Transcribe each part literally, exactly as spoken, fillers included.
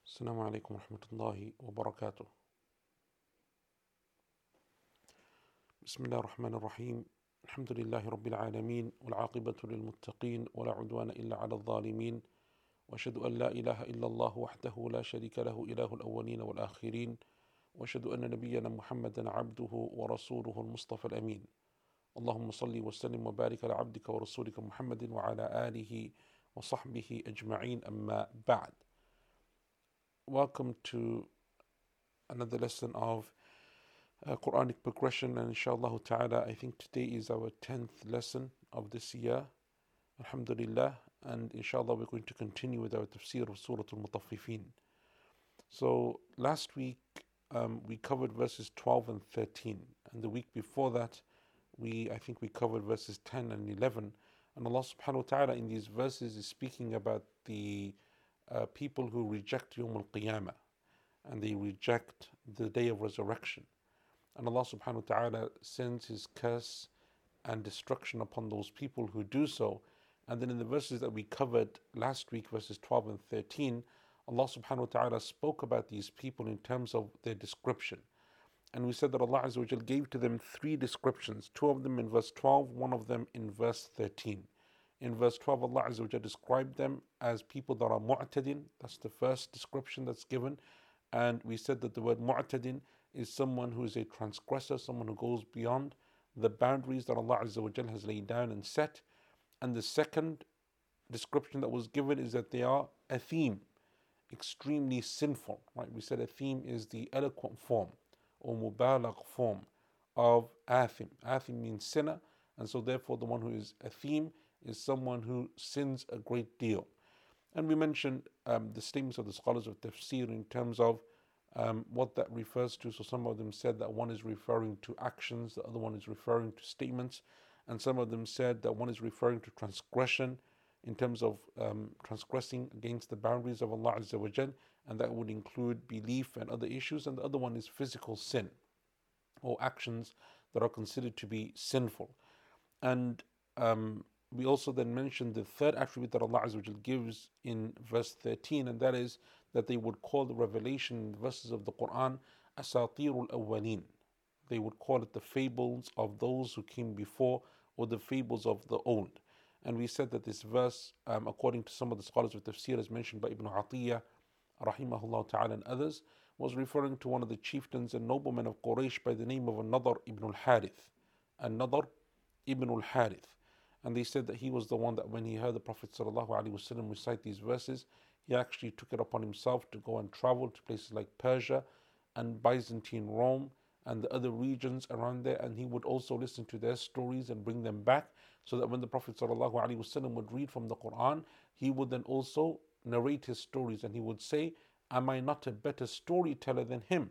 السلام عليكم ورحمة الله وبركاته. بسم الله الرحمن الرحيم. الحمد لله رب العالمين، والعاقبة للمتقين، ولا عدوان إلا على الظالمين، وأشهد أن لا إله إلا الله وحده لا شريك له إله الأولين والآخرين، وأشهد أن نبينا محمدا عبده ورسوله المصطفى الأمين. اللهم صل وسلم وبارك على عبدك ورسولك محمد وعلى آله وصحبه أجمعين. أما بعد. Welcome to another lesson of uh, Quranic progression, and inshallah ta'ala, I think today is our tenth lesson of this year, alhamdulillah, and inshallah we're going to continue with our tafsir of Surah Al-Mutaffifin. So last week um, we covered verses twelve and thirteen, and the week before that we I think we covered verses ten and eleven, and Allah subhanahu wa ta'ala in these verses is speaking about the uh, people who reject Yawm al-Qiyamah, and they reject the day of resurrection. And Allah subhanahu wa ta'ala sends His curse and destruction upon those people who do so. And then in the verses that we covered last week, verses twelve and thirteen, Allah subhanahu wa ta'ala spoke about these people in terms of their description. And we said that Allah Azza wa Jal gave to them three descriptions, two of them in verse twelve, one of them in verse thirteen. In verse twelve, Allah Azza wa Jal described them as people that are mu'tadin. That's the first description that's given. And we said that the word mu'tadin is someone who is a transgressor, someone who goes beyond the boundaries that Allah Azza wa Jal has laid down and set. And the second description that was given is that they are athim, extremely sinful. Right? We said athim is the eloquent form or mubalagh form of athim. Athim means sinner, and so therefore the one who is athim is someone who sins a great deal. And we mentioned um, the statements of the scholars of tafsir in terms of um, what that refers to. So some of them said that one is referring to actions, the other one is referring to statements, and some of them said that one is referring to transgression in terms of um, transgressing against the boundaries of Allah Azza wa Jal, and that would include belief and other issues, and the other one is physical sin or actions that are considered to be sinful. And um, we also then mentioned the third attribute that Allah Azza wa Jal gives in verse thirteen, and that is that they would call the revelation in the verses of the Quran asatirul awwaleen. They would call it the fables of those who came before, or the fables of the old. And we said that this verse, um, according to some of the scholars of tafsir, as mentioned by Ibn Atiyah, rahimahullah ta'ala, and others, was referring to one of the chieftains and noblemen of Quraysh by the name of An-Nadr ibn al-Harith. An-Nadr ibn al-Harith. And they said that he was the one that when he heard the Prophet ﷺ recite these verses, he actually took it upon himself to go and travel to places like Persia and Byzantine Rome and the other regions around there, and he would also listen to their stories and bring them back, so that when the Prophet ﷺ would read from the Quran, he would then also narrate his stories, and he would say, "Am I not a better storyteller than him?"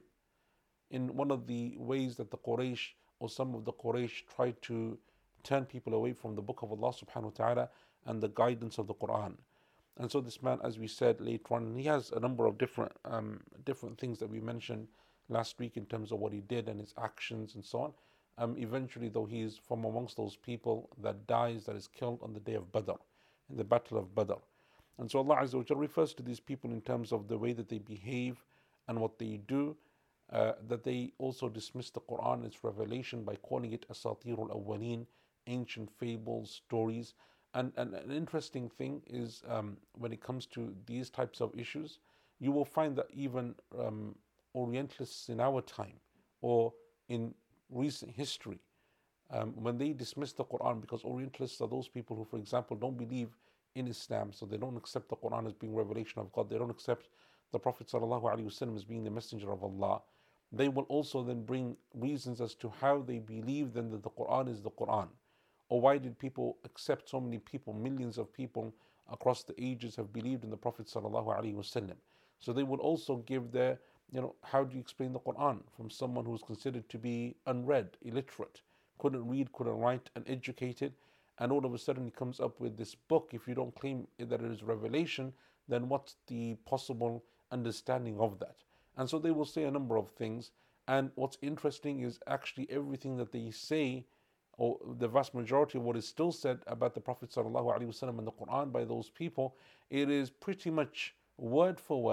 In one of the ways that the Quraysh or some of the Quraysh tried to turn people away from the book of Allah subhanahu wa ta'ala and the guidance of the Quran. And so this man, as we said later on, he has a number of different um, different things that we mentioned last week in terms of what he did and his actions and so on. Um, eventually, though, he is from amongst those people that dies, that is killed on the day of Badr, in the battle of Badr. And so Allah Azza wa Jalla refers to these people in terms of the way that they behave and what they do, uh, that they also dismiss the Quran, its revelation, by calling it asatirul awwaleen, ancient fables, stories. And, and an interesting thing is um, when it comes to these types of issues, you will find that even um, Orientalists in our time or in recent history, um, when they dismiss the Quran, because Orientalists are those people who, for example, don't believe in Islam, so they don't accept the Quran as being revelation of God, they don't accept the Prophet ﷺ as being the messenger of Allah, they will also then bring reasons as to how they believe then that the Quran is the Quran. Or why did people accept, so many people, millions of people across the ages have believed in the Prophet ﷺ. So they would also give their, you know, how do you explain the Quran from someone who is considered to be unread, illiterate, couldn't read, couldn't write, uneducated, and all of a sudden he comes up with this book. If you don't claim that it is revelation, then what's the possible understanding of that? And so they will say a number of things. And what's interesting is actually everything that they say, or the vast majority of what is still said about the Prophet ﷺ and the Quran by those people, it is pretty much word for word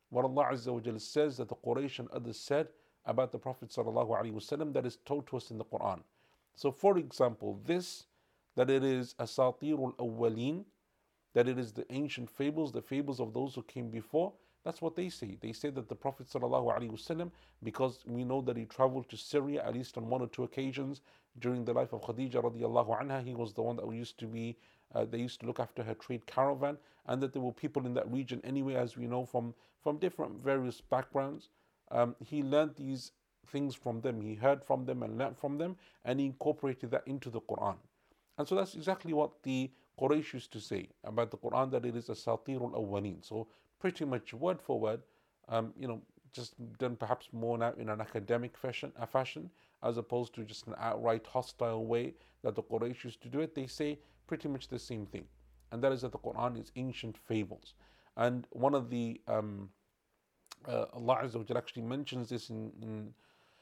what Allah Azza wa Jalla says that the Quraysh and others said about the Prophet sallallahu alaihi wasallam that is told to us in the Quran. So for example, this, that it is asatirul awwaleen, that it is the ancient fables, the fables of those who came before, that's what they say. They say that the Prophet ﷺ, because we know that he traveled to Syria at least on one or two occasions during the life of Khadija radiallahu anha, he was the one that used to be, uh, they used to look after her trade caravan, and that there were people in that region anyway, as we know from, from different various backgrounds. Um, he learned these things from them, he heard from them and learned from them, and he incorporated that into the Quran. And so that's exactly what the Quraysh used to say about the Quran, that it is asatirul awwaleen. So pretty much word for word, um, you know, just done perhaps more now in an academic fashion, a fashion, as opposed to just an outright hostile way that the Quraysh used to do it. They say pretty much the same thing, and that is that the Quran is ancient fables. And one of the um, uh, Allah Azza wa Jalla actually mentions this in, in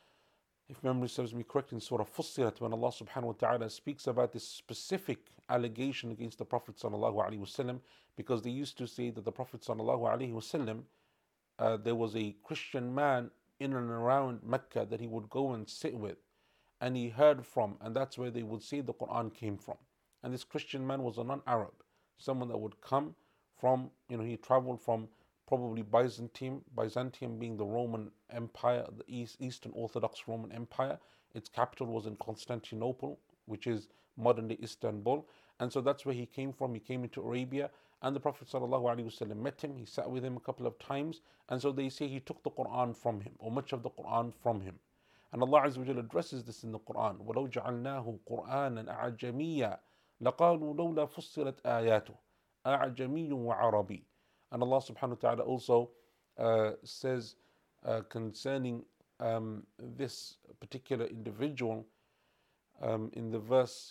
if memory serves me correct, in Surah Fussilat, when Allah subhanahu wa ta'ala speaks about this specific allegation against the Prophet sallallahu alaihi wasallam, because they used to say that the Prophet sallallahu alaihi wasallam, uh, there was a Christian man in and around Mecca that he would go and sit with, and he heard from, and that's where they would say the Quran came from. And this Christian man was a non-Arab, someone that would come from, you know, he traveled from probably Byzantium, Byzantium being the Roman Empire, the East, Eastern Orthodox Roman Empire. Its capital was in Constantinople, which is modern-day Istanbul. And so that's where he came from. He came into Arabia, and the Prophet ﷺ met him. He sat with him a couple of times. And so they say he took the Quran from him, or much of the Quran from him. And Allah Azza wa Jalla addresses this in the Quran. وَلَوْ جَعَلْنَاهُ قُرْآنًا أَعْجَمِيًّا لَقَالُوا لَوْلَا فُصِّلَتْ آيَاتُهُ أَعْجَمِيٌّ وَعَرَبِيٌّ. And Allah subhanahu wa ta'ala also uh, says uh, concerning um, this particular individual um, in the verse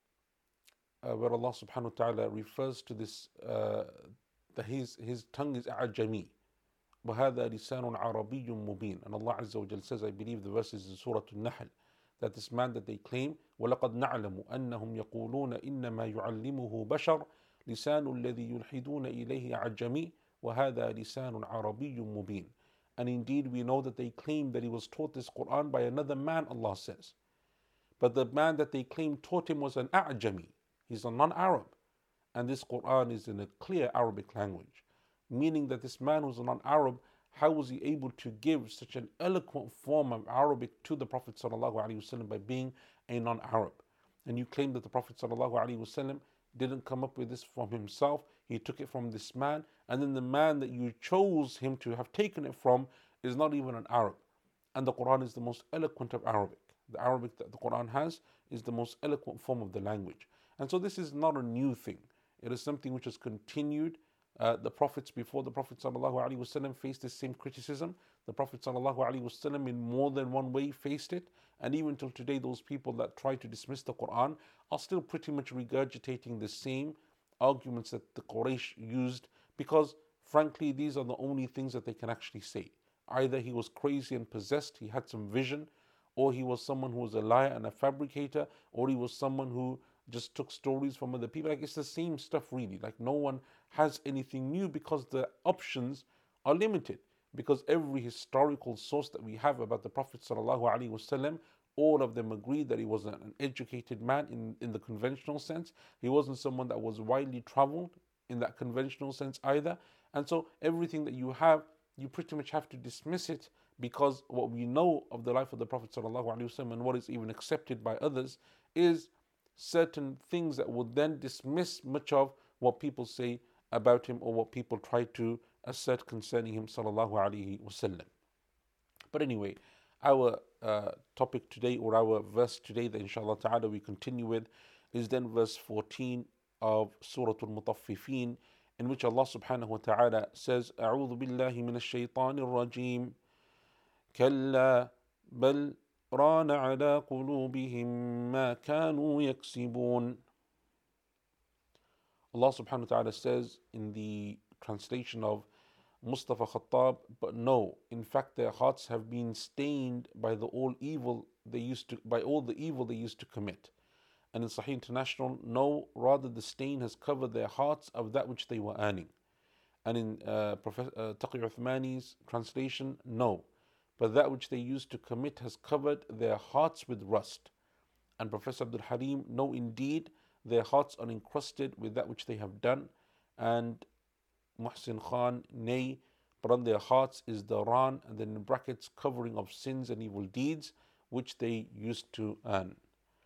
uh, where Allah subhanahu wa ta'ala refers to this, uh, that his, his tongue is a'jami. وَهَذَا لِسَانٌ عَرَبِيٌّ مُبِينٌ. And Allah Azza wa Jal says, I believe the verse is in Surah Al-Nahl, that this man that they claim, وَلَقَدْ نَعْلَمُ أَنَّهُمْ يَقُولُونَ إِنَّمَا يُعَلِّمُهُ بَشَرٌ لسان الذي يلحدون إليه عجمي وهذا لسان عربي مبين. And indeed we know that they claim that he was taught this Quran by another man, Allah says. But the man that they claim taught him was an A'jami. He's a non-Arab. And this Quran is in a clear Arabic language. Meaning that this man who's a non-Arab, how was he able to give such an eloquent form of Arabic to the Prophet ﷺ by being a non-Arab? And you claim that the Prophet ﷺ didn't come up with this from himself. He took it from this man, and then the man that you chose him to have taken it from is not even an Arab. And the Quran is the most eloquent of Arabic. The Arabic that the Quran has is the most eloquent form of the language. And so this is not a new thing. It is something which has continued. Uh, the prophets before the Prophet ﷺ faced the same criticism. The Prophet ﷺ in more than one way faced it. And even till today, those people that try to dismiss the Quran are still pretty much regurgitating the same arguments that the Quraysh used, because frankly, these are the only things that they can actually say. Either he was crazy and possessed, he had some vision, or he was someone who was a liar and a fabricator, or he was someone who just took stories from other people. Like, it's the same stuff really. Like, no one has anything new because the options are limited. Because every historical source that we have about the Prophet ﷺ, all of them agree that he was an educated man in, in the conventional sense. He wasn't someone that was widely traveled in that conventional sense either. And so everything that you have, you pretty much have to dismiss it, because what we know of the life of the Prophet ﷺ and what is even accepted by others is certain things that would then dismiss much of what people say about him or what people try to assert concerning him sallallahu alaihi wasallam. But anyway, our uh, topic today, or our verse today that inshallah ta'ala we continue with, is then verse fourteen of Surah Al-Mutaffifin, in which Allah subhanahu wa ta'ala says, أعوذ بالله من الشيطان الرجيم كلا بل ران على قلوبهم ما كانوا يكسبون. Allah subhanahu wa ta'ala says in the translation of Mustafa Khattab, but no, in fact their hearts have been stained by the all evil they used to by all the evil they used to commit. And in Sahih International, no, rather the stain has covered their hearts of that which they were earning. And in uh, Professor uh, Taqi Uthmani's translation, no. But that which they used to commit has covered their hearts with rust. And Professor Abdul Halim, no, indeed, their hearts are encrusted with that which they have done. And Muhsin Khan, nay, but on their hearts is the ran, and then in brackets, covering of sins and evil deeds, which they used to earn.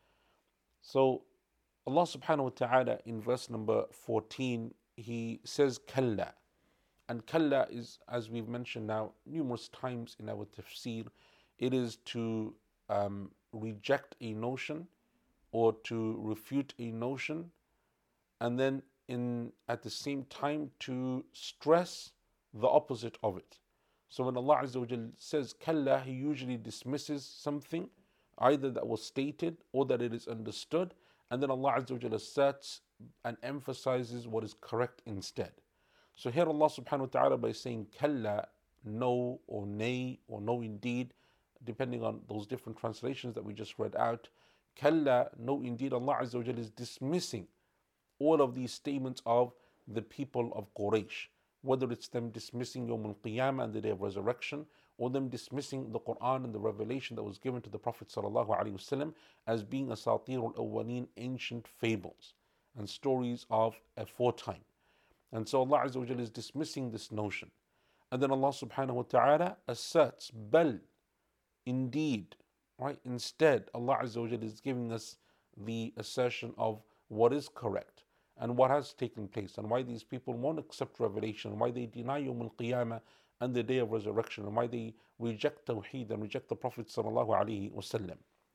So Allah subhanahu wa ta'ala in verse number fourteen, He says Kalla. And Kalla is, as we've mentioned now numerous times in our tafsir, it is to um, reject a notion or to refute a notion, and then in at the same time to stress the opposite of it. So when Allah Azza wa Jal says Kalla, He usually dismisses something either that was stated or that it is understood, and then Allah Azza wa Jal asserts and emphasizes what is correct instead. So here Allah subhanahu wa ta'ala, by saying Kalla, no or nay or no indeed, depending on those different translations that we just read out, Kalla, no indeed, Allah Azza wa Jal is dismissing all of these statements of the people of Quraysh, whether it's them dismissing Yawm al-Qiyamah and the day of resurrection, or them dismissing the Quran and the revelation that was given to the Prophet sallallahu alaihi wasallam as being asatir al-awwaleen, ancient fables and stories of aforetime. And so Allah Azza wa Jalla is dismissing this notion. And then Allah subhanahu wa ta'ala asserts, bal, indeed, right? Instead, Allah Azza wa Jalla is giving us the assertion of what is correct and what has taken place, and why these people won't accept revelation, why they deny Yawm al-Qiyamah and the day of resurrection, and why they reject Tawheed and reject the Prophet sallallahu alaihi wasallam.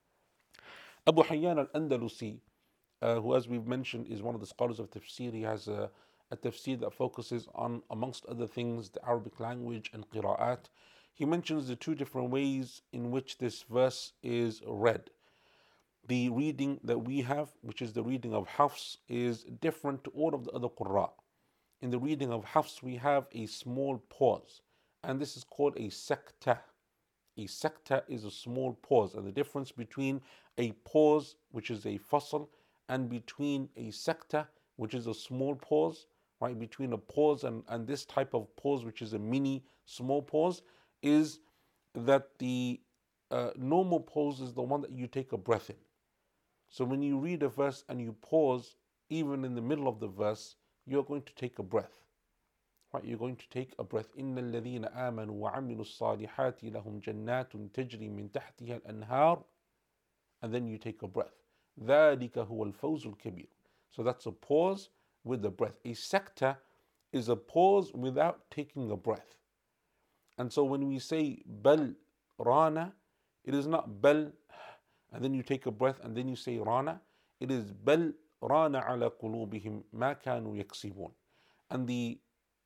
Abu Hayyan al-Andalusi, uh, who as we've mentioned is one of the scholars of tafsir, he has a, a tafsir that focuses on, amongst other things, the Arabic language and qira'at. He mentions the two different ways in which this verse is read. The reading that we have, which is the reading of Hafs, is different to all of the other Qurra. In the reading of Hafs, we have a small pause, and this is called a sakta. A sakta is a small pause, and the difference between a pause, which is a fasl, and between a sakta, which is a small pause, right, between a pause and, and this type of pause, which is a mini small pause, is that the uh, normal pause is the one that you take a breath in. So when you read a verse and you pause, even in the middle of the verse, you're going to take a breath. Right? You're going to take a breath. إِنَّ الَّذِينَ آمَنُوا وَعَمِلُوا الصَّالِحَاتِ لَهُمْ جَنَّاتٌ تَجْرِي مِنْ تَحْتِهَا الْأَنْهَارُ. And then you take a breath. ذَلِكَ هُوَ الْفَوْزُ الْكَبِيرُ. So that's a pause with the breath. A sakta is a pause without taking a breath. And so when we say bal rana, it is not bal and then you take a breath and then you say rana. It is bal rana ala qulubihim ma kanu yaksibun. And the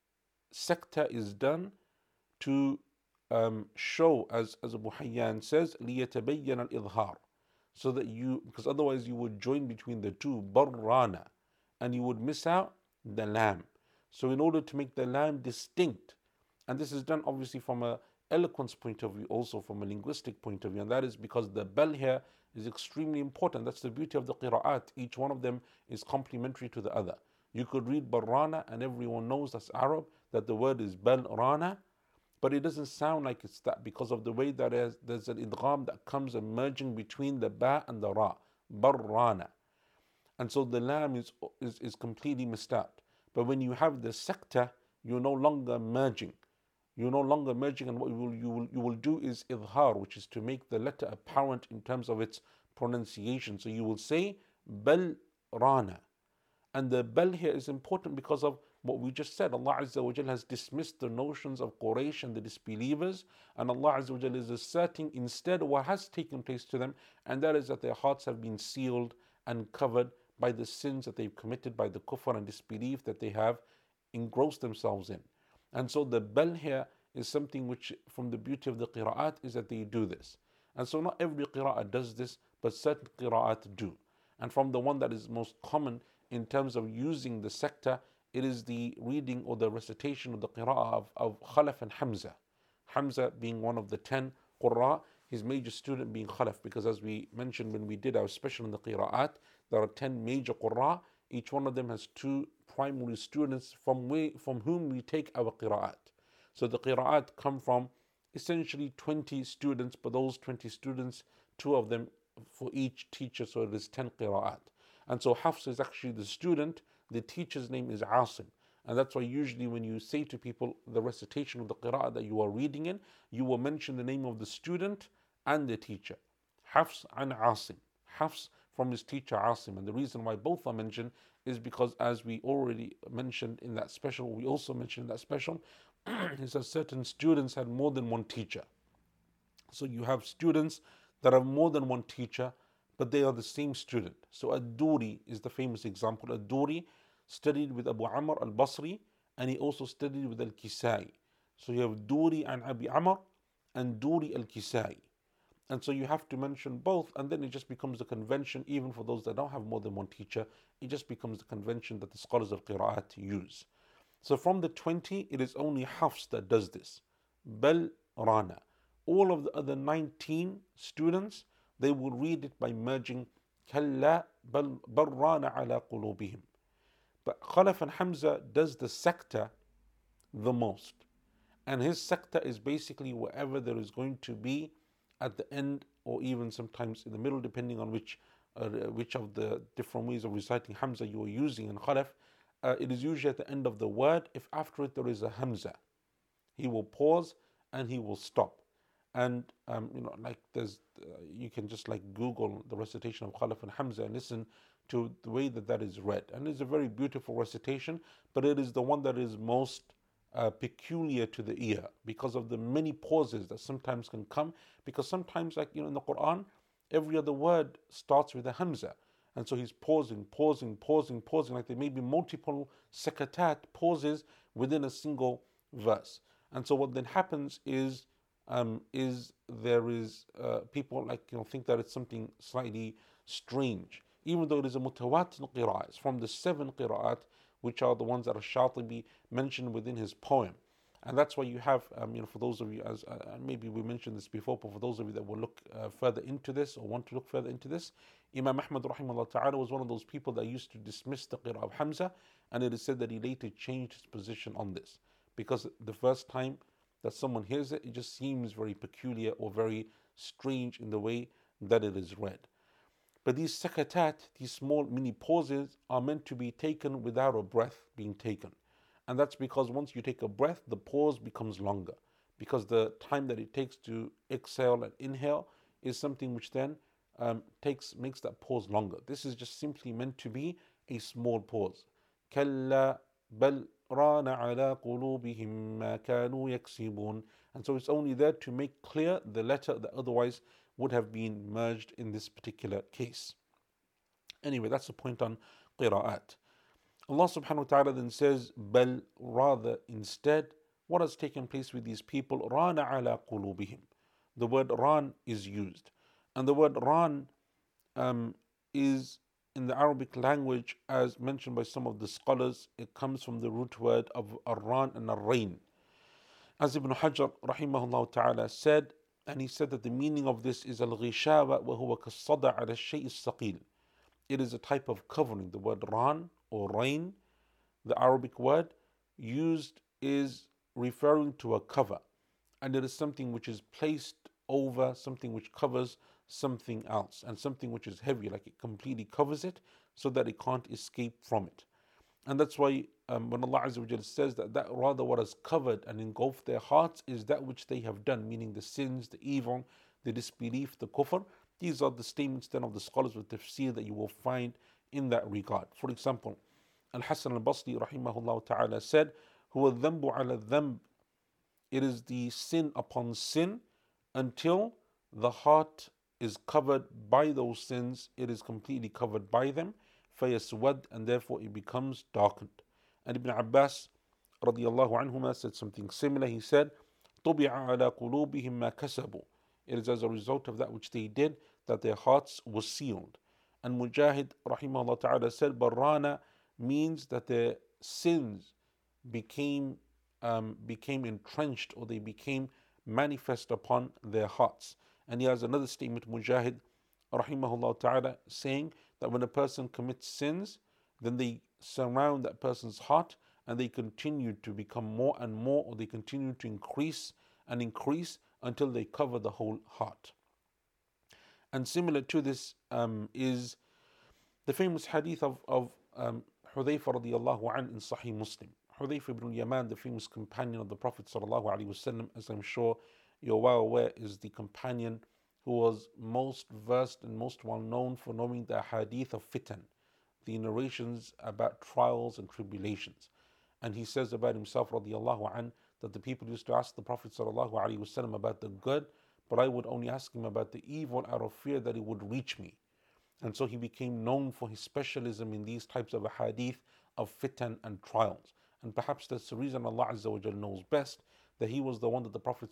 sakta is done to um, show, as, as Abu Hayyan says, لِيَتَبَيَّنَ الْإِظْهَارِ, so that you, because otherwise you would join between the two, barrana, and you would miss out the lam. So in order to make the lam distinct, and this is done obviously from a eloquence point of view, also from a linguistic point of view, and that is because the bal here is extremely important. That's the beauty of the qira'at. Each one of them is complementary to the other. You could read barrana and everyone knows that's Arab, that the word is bal rana, but it doesn't sound like it's that because of the way that is, there's an idgham that comes emerging between the ba and the ra, barrana. And so the lam is, is, is completely missed out. But when you have the sakta, you're no longer merging. You're no longer merging, and what you will, you will you will do is idhar, which is to make the letter apparent in terms of its pronunciation. So you will say bal rana. And the bal here is important because of what we just said. Allah Azza wa Jal has dismissed the notions of Quraysh and the disbelievers, and Allah Azza wa Jal is asserting instead what has taken place to them, and that is that their hearts have been sealed and covered by the sins that they've committed, by the kufr and disbelief that they have engrossed themselves in. And so the bal here is something which, from the beauty of the qira'at, is that they do this. And so not every qira'at does this, but certain qira'at do. And from the one that is most common in terms of using the sakta, it is the reading or the recitation of the qira'ah of, of Khalaf and Hamza. Hamza being one of the ten qurra, his major student being Khalaf, because as we mentioned when we did our special on the qira'at, there are ten major qurra each one of them has two primary students from, we, from whom we take our qira'at. So the qira'at come from essentially twenty students, but those twenty students, two of them for each teacher, so it is ten qira'at. And so Hafs is actually the student, the teacher's name is Asim. And that's why usually when you say to people the recitation of the qira'ah that you are reading in, you will mention the name of the student and the teacher. Hafs and Asim. Hafs from his teacher Asim. And the reason why both are mentioned is because, as we already mentioned in that special, we also mentioned in that special, is that certain students had more than one teacher. So you have students that have more than one teacher, but they are the same student. So Ad-Duri is the famous example. Ad-Duri studied with Abu Amr al-Basri, and he also studied with al-Kisai. So you have Duri and Abi Amr and Duri al-Kisai. And so you have to mention both, and then it just becomes the convention, even for those that don't have more than one teacher, it just becomes the convention that the scholars of Qira'at use. So from the twenty, it is only Hafs that does this. Bal Rana. All of the other nineteen students, they will read it by merging Kalla bal Rana ala qulubihim. But Khalaf and Hamza does the sakta the most. And his sakta is basically wherever there is going to be at the end, or even sometimes in the middle, depending on which uh, which of the different ways of reciting Hamza you are using in Khalaf. Uh, it is usually at the end of the word. If after it there is a Hamza, he will pause and he will stop. And um, you know, like there's, uh, you can just like Google the recitation of Khalaf and Hamza and listen to the way that that is read. And it's a very beautiful recitation, but it is the one that is most uh, peculiar to the ear because of the many pauses that sometimes can come. Because sometimes, like you know, in the Quran, every other word starts with a Hamza. And so he's pausing, pausing, pausing, pausing, like there may be multiple sakatat, pauses within a single verse. And so what then happens is, um, is there is uh, people like you know think that it's something slightly strange, even though it is a mutawatir qira'ah. It's from the seven qira'at, which are the ones that Ash-Shatibi mentioned within his poem. And that's why you have, um, you know, for those of you, as uh, maybe we mentioned this before, but for those of you that will look uh, further into this or want to look further into this, Imam Ahmad rahimahullah ta'ala was one of those people that used to dismiss the qira'ah of Hamza, and it is said that he later changed his position on this. Because the first time that someone hears it, it just seems very peculiar or very strange in the way that it is read. But these sakatat, these small mini pauses, are meant to be taken without a breath being taken. And that's because once you take a breath, the pause becomes longer. Because the time that it takes to exhale and inhale is something which then um, takes makes that pause longer. This is just simply meant to be a small pause. كَلَّا بَلْ رَانَ عَلَىٰ قُلُوبِهِمْ مَا كَانُوا يَكْسِبُونَ. And so it's only there to make clear the letter that otherwise would have been merged in this particular case. Anyway, that's the point on qira'at. Allah subhanahu wa ta'ala then says, Bal, rather, instead, what has taken place with these people? Rana ala qulubihim. The word ran is used. And the word ran um, is in the Arabic language, as mentioned by some of the scholars, it comes from the root word of ar-ran and ar-rain. As Ibn Hajar rahimahullah ta'ala said, and he said that the meaning of this is al-ghishawa wa huwa kas-sada' ala ash-shay' as-saqil. It is a type of covering. The word ran or rain, the Arabic word used, is referring to a cover, and it is something which is placed over something which covers something else, and something which is heavy, like it completely covers it so that it can't escape from it. And that's why um, when Allah Azza wa Jalla says that, that rather what has covered and engulfed their hearts is that which they have done, meaning the sins, the evil, the disbelief, the kufr. These are the statements then of the scholars of tafsir that you will find in that regard. For example, Al-Hasan al-Basri rahimahullah ta'ala said, Huwa dhanbu ala dhanb. It is the sin upon sin until the heart is covered by those sins, it is completely covered by them, fayaswad, and therefore it becomes darkened. And Ibn Abbas radiyallahu anhuma said something similar. He said, Tubi'a ala qulubihim ma kasabu. It is as a result of that which they did that their hearts were sealed. And Mujahid rahimahullah ta'ala said, Barrana means that their sins became um, became entrenched, or they became manifest upon their hearts. And he has another statement, Mujahid rahimahullah ta'ala, saying that when a person commits sins, then they surround that person's heart and they continue to become more and more, or they continue to increase and increase until they cover the whole heart. And similar to this um, is the famous hadith of, of um, Hudhayfa radiallahu an in Sahih Muslim. Hudhayfa ibn Yaman, the famous companion of the Prophet sallallahu alaihi wasallam, as I'm sure you're well aware, is the companion who was most versed and most well known for knowing the hadith of fitan, the narrations about trials and tribulations. And he says about himself radiallahu an that the people used to ask the Prophet sallallahu alaihi wasallam about the good, but I would only ask him about the evil out of fear that it would reach me. And so he became known for his specialism in these types of hadith of fitan and trials. And perhaps that's the reason Allah Azza wa Jal knows best, that he was the one that the Prophet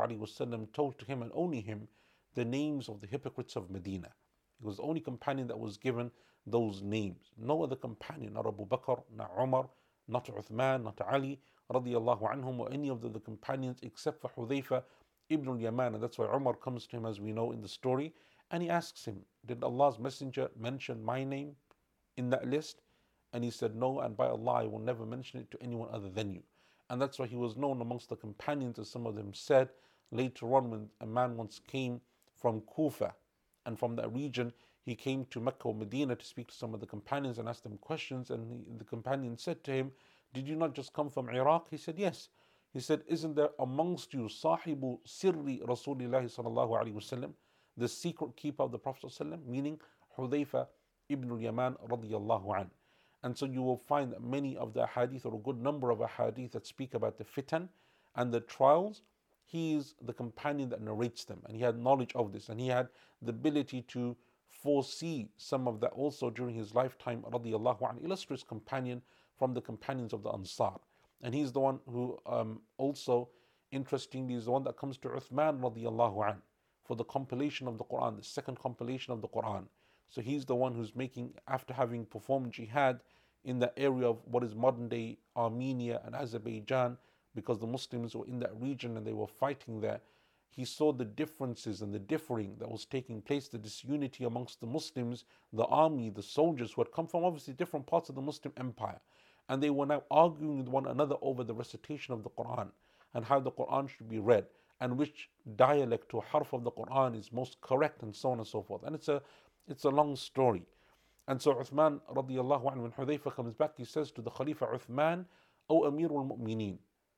ﷺ told to him, and only him, the names of the hypocrites of Medina. He was the only companion that was given those names. No other companion, not Abu Bakr, not Umar, not Uthman, not Ali radiallahu anhum, or any of the, the companions except for Hudhayfa ibn al-Yaman. And that's why Umar comes to him, as we know in the story, and he asks him, did Allah's Messenger mention my name in that list? And he said, no, and by Allah, I will never mention it to anyone other than you. And that's why he was known amongst the companions, as some of them said later on, when a man once came from Kufa, and from that region he came to Mecca or Medina to speak to some of the companions and ask them questions. And he, the companion said to him, did you not just come from Iraq? He said, yes. He said, isn't there amongst you Sahibu Sirri Rasulillahi sallallahu alaihi wasallam, the secret keeper of the Prophet sallallahu alaihi wasallam, meaning Hudhayfa ibn al-Yaman radiyallahu an. And so you will find that many of the hadith, or a good number of hadith that speak about the fitan and the trials, he is the companion that narrates them, and he had knowledge of this, and he had the ability to foresee some of that also during his lifetime radiyallahu an, illustrious companion from the companions of the Ansar. And he's the one who um, also, interestingly, is the one that comes to Uthman radiyallahu an for the compilation of the Quran, the second compilation of the Quran. So he's the one who's making, after having performed jihad in the area of what is modern day Armenia and Azerbaijan, because the Muslims were in that region and they were fighting there, he saw the differences and the differing that was taking place, the disunity amongst the Muslims, the army, the soldiers who had come from obviously different parts of the Muslim empire. And they were now arguing with one another over the recitation of the Quran and how the Quran should be read, and which dialect or harf of the Quran is most correct, and so on and so forth. And it's a it's a long story. And so Uthman radiallahu anhu, when Hudhayfa comes back, he says to the Khalifa Uthman, O Amirul Mu'mineen,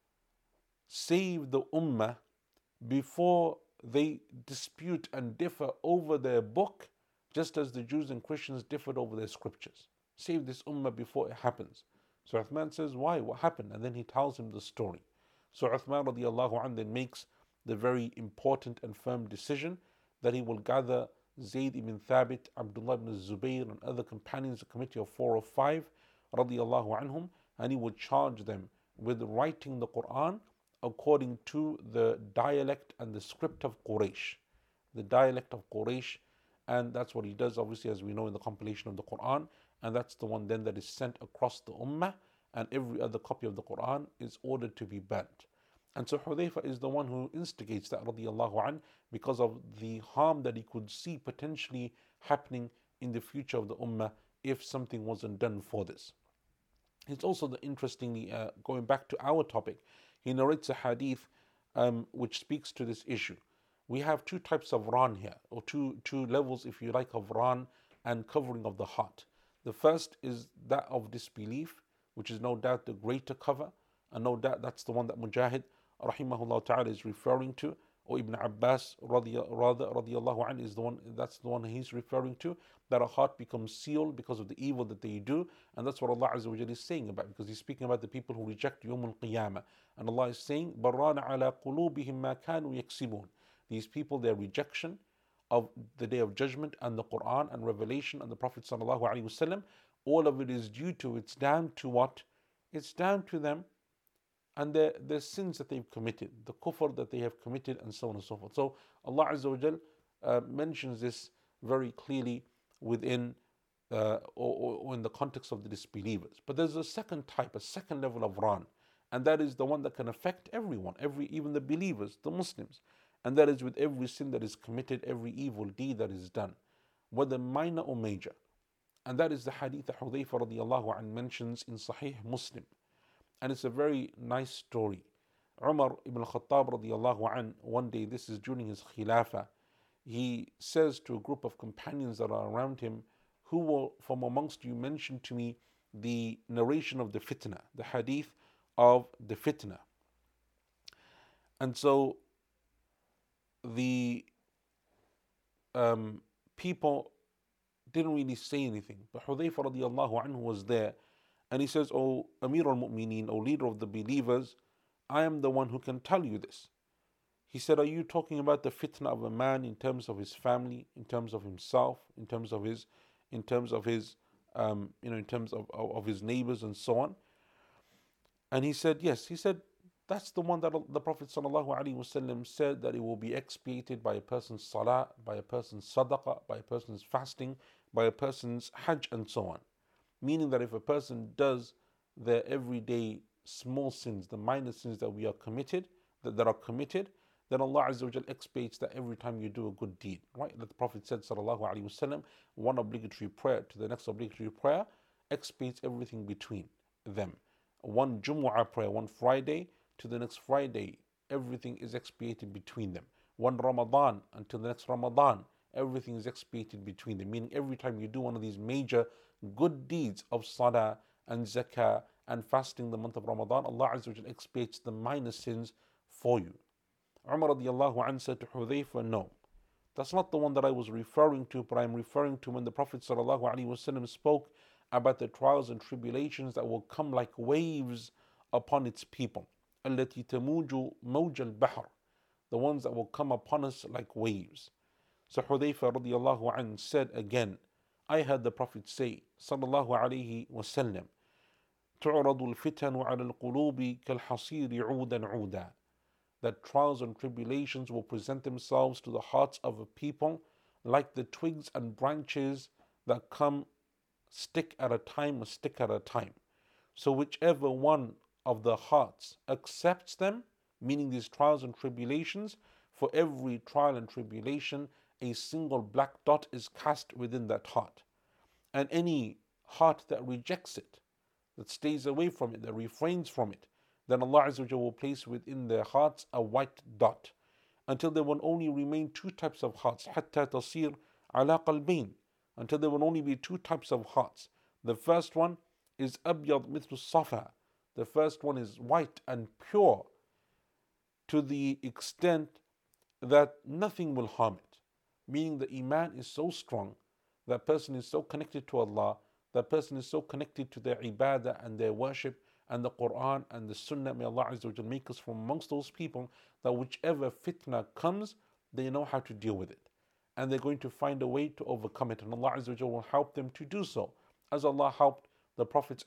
save the Ummah before they dispute and differ over their book, just as the Jews and Christians differed over their scriptures. Save this Ummah before it happens. So Uthman says, why? What happened? And then he tells him the story. So Uthman radiallahu anhu then makes the very important and firm decision that he will gather Zayd ibn Thabit, Abdullah ibn Zubayr, and other companions, a committee of four or five, radiallahu anhum, and he would charge them with writing the Quran according to the dialect and the script of Quraysh. The dialect of Quraysh, and that's what he does, obviously, as we know in the compilation of the Quran, and that's the one then that is sent across the Ummah, and every other copy of the Quran is ordered to be burnt. And so Hudhayfa is the one who instigates that radiallahu an, because of the harm that he could see potentially happening in the future of the Ummah if something wasn't done for this. It's also the interestingly, uh, going back to our topic, he narrates a hadith um, which speaks to this issue. We have two types of ran here, or two, two levels, if you like, of ran and covering of the heart. The first is that of disbelief, which is no doubt the greater cover, and no doubt that's the one that Mujahid rahimahullah ta'ala is referring to, or Ibn Abbas radiyallahu radi an is the one, that's the one he's referring to, that a heart becomes sealed because of the evil that they do. And that's what Allah Azza wa Jalla is saying about, because he's speaking about the people who reject Yawm al-Qiyamah. And Allah is saying, بَرَّانَ عَلَىٰ قُلُوبِهِمْ مَا كَانُوا يَكْسِبُونَ. These people, their rejection of the Day of Judgment and the Quran and Revelation and the Prophet sallallahu alaihi wasallam, all of it is due to, it's down to what? It's down to them and the, the sins that they've committed, the kufr that they have committed, and so on and so forth. So Allah Azza wa Jal uh, mentions this very clearly within uh, or, or in the context of the disbelievers. But there's a second type, a second level of ran, and that is the one that can affect everyone, every even the believers, the Muslims. And that is with every sin that is committed, every evil deed that is done, whether minor or major. And that is the hadith that Hudhayfa radiallahu anh mentions in Sahih Muslim. And it's a very nice story. Umar ibn al-Khattab radiallahu anh, one day, this is during his khilafah, he says to a group of companions that are around him, who will from amongst you mention to me the narration of the fitna, the hadith of the fitna. And so the um, people didn't really say anything. But Hudhayfa radiallahu anhu was there, and he says, "O Amir al-Mu'mineen, O leader of the believers, I am the one who can tell you this." He said, "Are you talking about the fitna of a man in terms of his family, in terms of himself, in terms of his, in terms of his, um, you know, in terms of, of, of his neighbors and so on?" And he said, "Yes." He said, "That's the one that the Prophet ﷺ said that it will be expiated by a person's salah, by a person's sadaqah, by a person's fasting, by a person's hajj and so on." Meaning that if a person does the everyday small sins, the minor sins that we are committed, that, that are committed, then Allah Azza wa Jal expiates that every time you do a good deed. Right? That the Prophet said, sallallahu alaihi wasallam, one obligatory prayer to the next obligatory prayer expiates everything between them. One Jumu'ah prayer, one Friday to the next Friday, everything is expiated between them. One Ramadan until the next Ramadan, everything is expiated between them. Meaning every time you do one of these major good deeds of salah and zakah and fasting the month of Ramadan, Allah Azza wa Jal expiates the minor sins for you. Umar radiallahu anhu said to Hudhayfa, "No, that's not the one that I was referring to, but I'm referring to when the Prophet sallallahu alaihi wasallam spoke about the trials and tribulations that will come like waves upon its people. التي تموج موج البحر, the ones that will come upon us like waves." So Hudhayfa radiallahu anhu said again, "I heard the Prophet say, sallallahu alaihi wasallam, تعرض الفتن على القلوب كالحصير عودا عودا, that trials and tribulations will present themselves to the hearts of a people like the twigs and branches that come stick at a time, a stick at a time. So whichever one of the hearts accepts them, meaning these trials and tribulations, for every trial and tribulation, a single black dot is cast within that heart. And any heart that rejects it, that stays away from it, that refrains from it, then Allah Azza wa Jalla will place within their hearts a white dot, until there will only remain two types of hearts, حتى تصير على قلبين, until there will only be two types of hearts. The first one is أبيض مثل الصفا, the first one is white and pure to the extent that nothing will harm it. Meaning the iman is so strong, that person is so connected to Allah, that person is so connected to their ibadah and their worship and the Quran and the Sunnah. May Allah Azza wa Jal make us from amongst those people that whichever fitna comes, they know how to deal with it. And they're going to find a way to overcome it. And Allah Azza wa Jal will help them to do so. As Allah helped the Prophets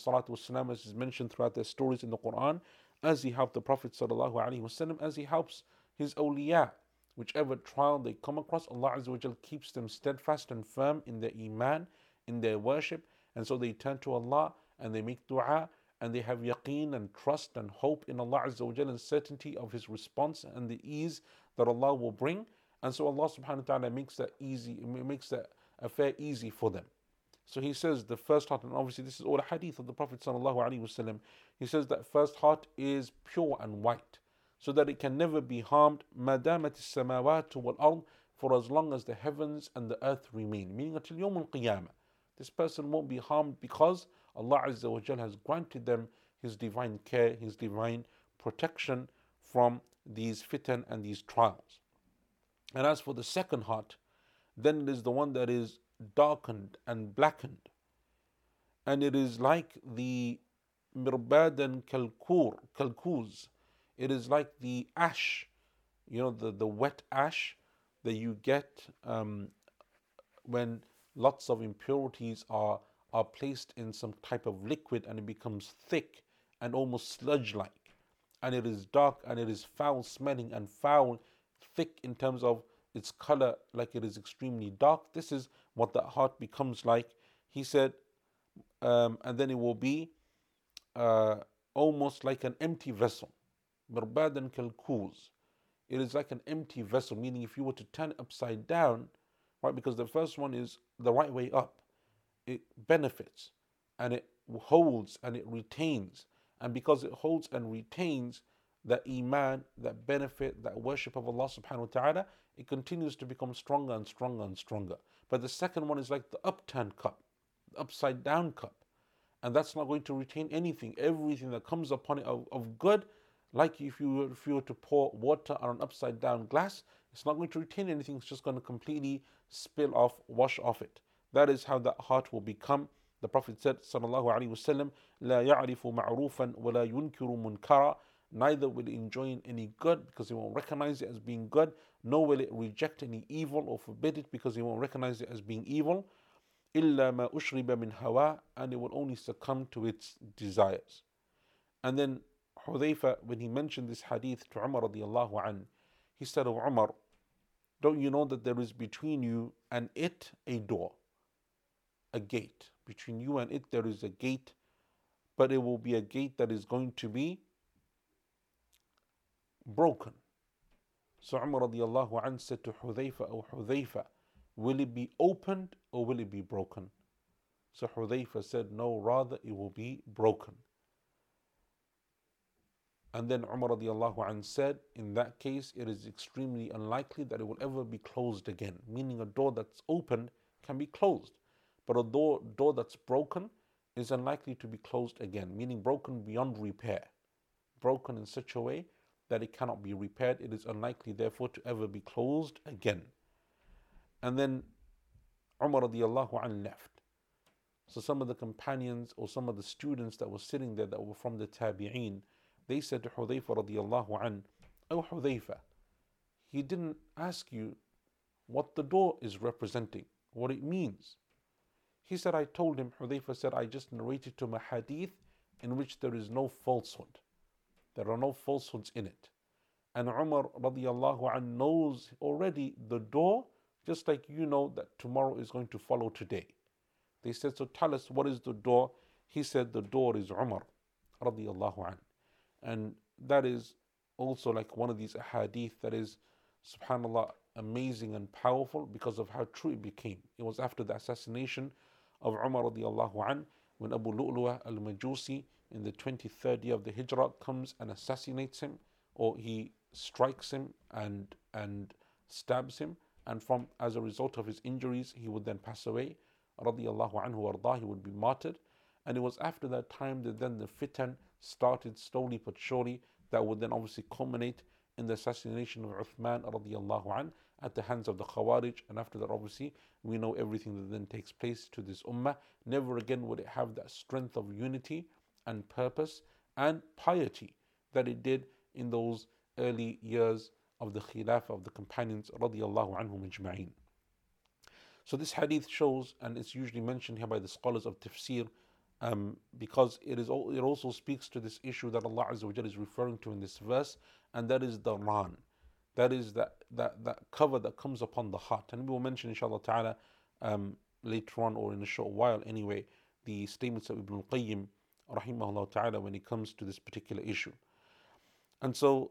ﷺ, as is mentioned throughout their stories in the Quran, as He helped the Prophet ﷺ, as He helps His awliya. Whichever trial they come across, Allah Azza wa Jal keeps them steadfast and firm in their iman, in their worship. And so they turn to Allah and they make dua, and they have yaqeen and trust and hope in Allah Azza wa Jal and certainty of His response and the ease that Allah will bring. And so Allah subhanahu wa ta'ala makes that easy, makes that affair easy for them. So He says the first heart, and obviously this is all a hadith of the Prophet sallallahu alaihi wasallam. He says that first heart is pure and white, so that it can never be harmed. ما دامت السماوات والأرض, for as long as the heavens and the earth remain, meaning until Yawm al-Qiyamah. This person won't be harmed because Allah Azza wa Jal has granted them His divine care, His divine protection from these fitan and these trials. And as for the second heart, then it is the one that is darkened and blackened. And it is like the mirbadan kalkur, kalkuz. It is like the ash, you know, the, the wet ash that you get um, when lots of impurities are, are placed in some type of liquid, and it becomes thick and almost sludge-like. And it is dark and it is foul smelling and foul, thick in terms of its color, like it is extremely dark. This is what the heart becomes like. He said, um, and then it will be uh, almost like an empty vessel. Mirbadan kalkuz. It is like an empty vessel, meaning if you were to turn it upside down, right, because the first one is the right way up, it benefits and it holds and it retains. And because it holds and retains that iman, that benefit, that worship of Allah subhanahu wa ta'ala, it continues to become stronger and stronger and stronger. But the second one is like the upturned cup, the upside down cup. And that's not going to retain anything. Everything that comes upon it of, of good, like if you, were, if you were to pour water on an upside down glass, it's not going to retain anything. It's just going to completely spill off, wash off it. That is how that heart will become. The Prophet said, sallallahu alaihi wasallam, لا يعرف معروفا ولا ينكر منكرا. Neither will it enjoy any good because it won't recognize it as being good, nor will it reject any evil or forbid it because it won't recognize it as being evil. إلا ما أشرب من هواه, and it will only succumb to its desires. And then Hudhayfa, when he mentioned this hadith to Umar radiallahu an, he said, "O Umar, don't you know that there is between you and it a door, a gate? Between you and it there is a gate, but it will be a gate that is going to be broken." So Umar radiallahu an said to Hudhayfa, "O Hudhayfa, will it be opened or will it be broken?" So Hudhayfa said, "No, rather it will be broken." And then Umar radiallahu an said, "In that case, it is extremely unlikely that it will ever be closed again." Meaning a door that's opened can be closed, but a door, door that's broken is unlikely to be closed again. Meaning broken beyond repair. Broken in such a way that it cannot be repaired. It is unlikely, therefore, to ever be closed again. And then Umar radiallahu an left. So some of the companions or some of the students that were sitting there that were from the Tabi'een, they said to Hudhayfa radiallahu an, "O Hudhayfa, he didn't ask you what the door is representing, what it means." He said, "I told him," Hudhayfa said, "I just narrated to him a hadith in which there is no falsehood. There are no falsehoods in it." And Umar radiallahu an knows already the door, just like you know that tomorrow is going to follow today. They said, "So tell us, what is the door?" He said, "The door is Umar radiallahu an." And that is also like one of these hadith that is, subhanAllah, amazing and powerful because of how true it became. It was after the assassination of Umar radiallahu an, when Abu Lu'lu'ah al-Majusi in the twenty-third year of the Hijrah comes and assassinates him, or he strikes him and and stabs him, and from as a result of his injuries he would then pass away radiallahu anhu wardah, he would be martyred. And it was after that time that then the fitan started slowly but surely, that would then obviously culminate in the assassination of Uthman radiallahu an at the hands of the Khawarij. And after that, obviously, we know everything that then takes place to this ummah. Never again would it have that strength of unity and purpose and piety that it did in those early years of the Khilafah of the companions radiallahu anhum ajma'een. So this hadith shows, and it's usually mentioned here by the scholars of tafsir, um, because it is it also speaks to this issue that Allah Azza wa Jalla is referring to in this verse, and that is the ran. That is that, that, that cover that comes upon the heart. And we will mention, inshallah ta'ala, um, later on or in a short while anyway, the statements of Ibn al-Qayyim, rahimahullah ta'ala, when it comes to this particular issue. And so,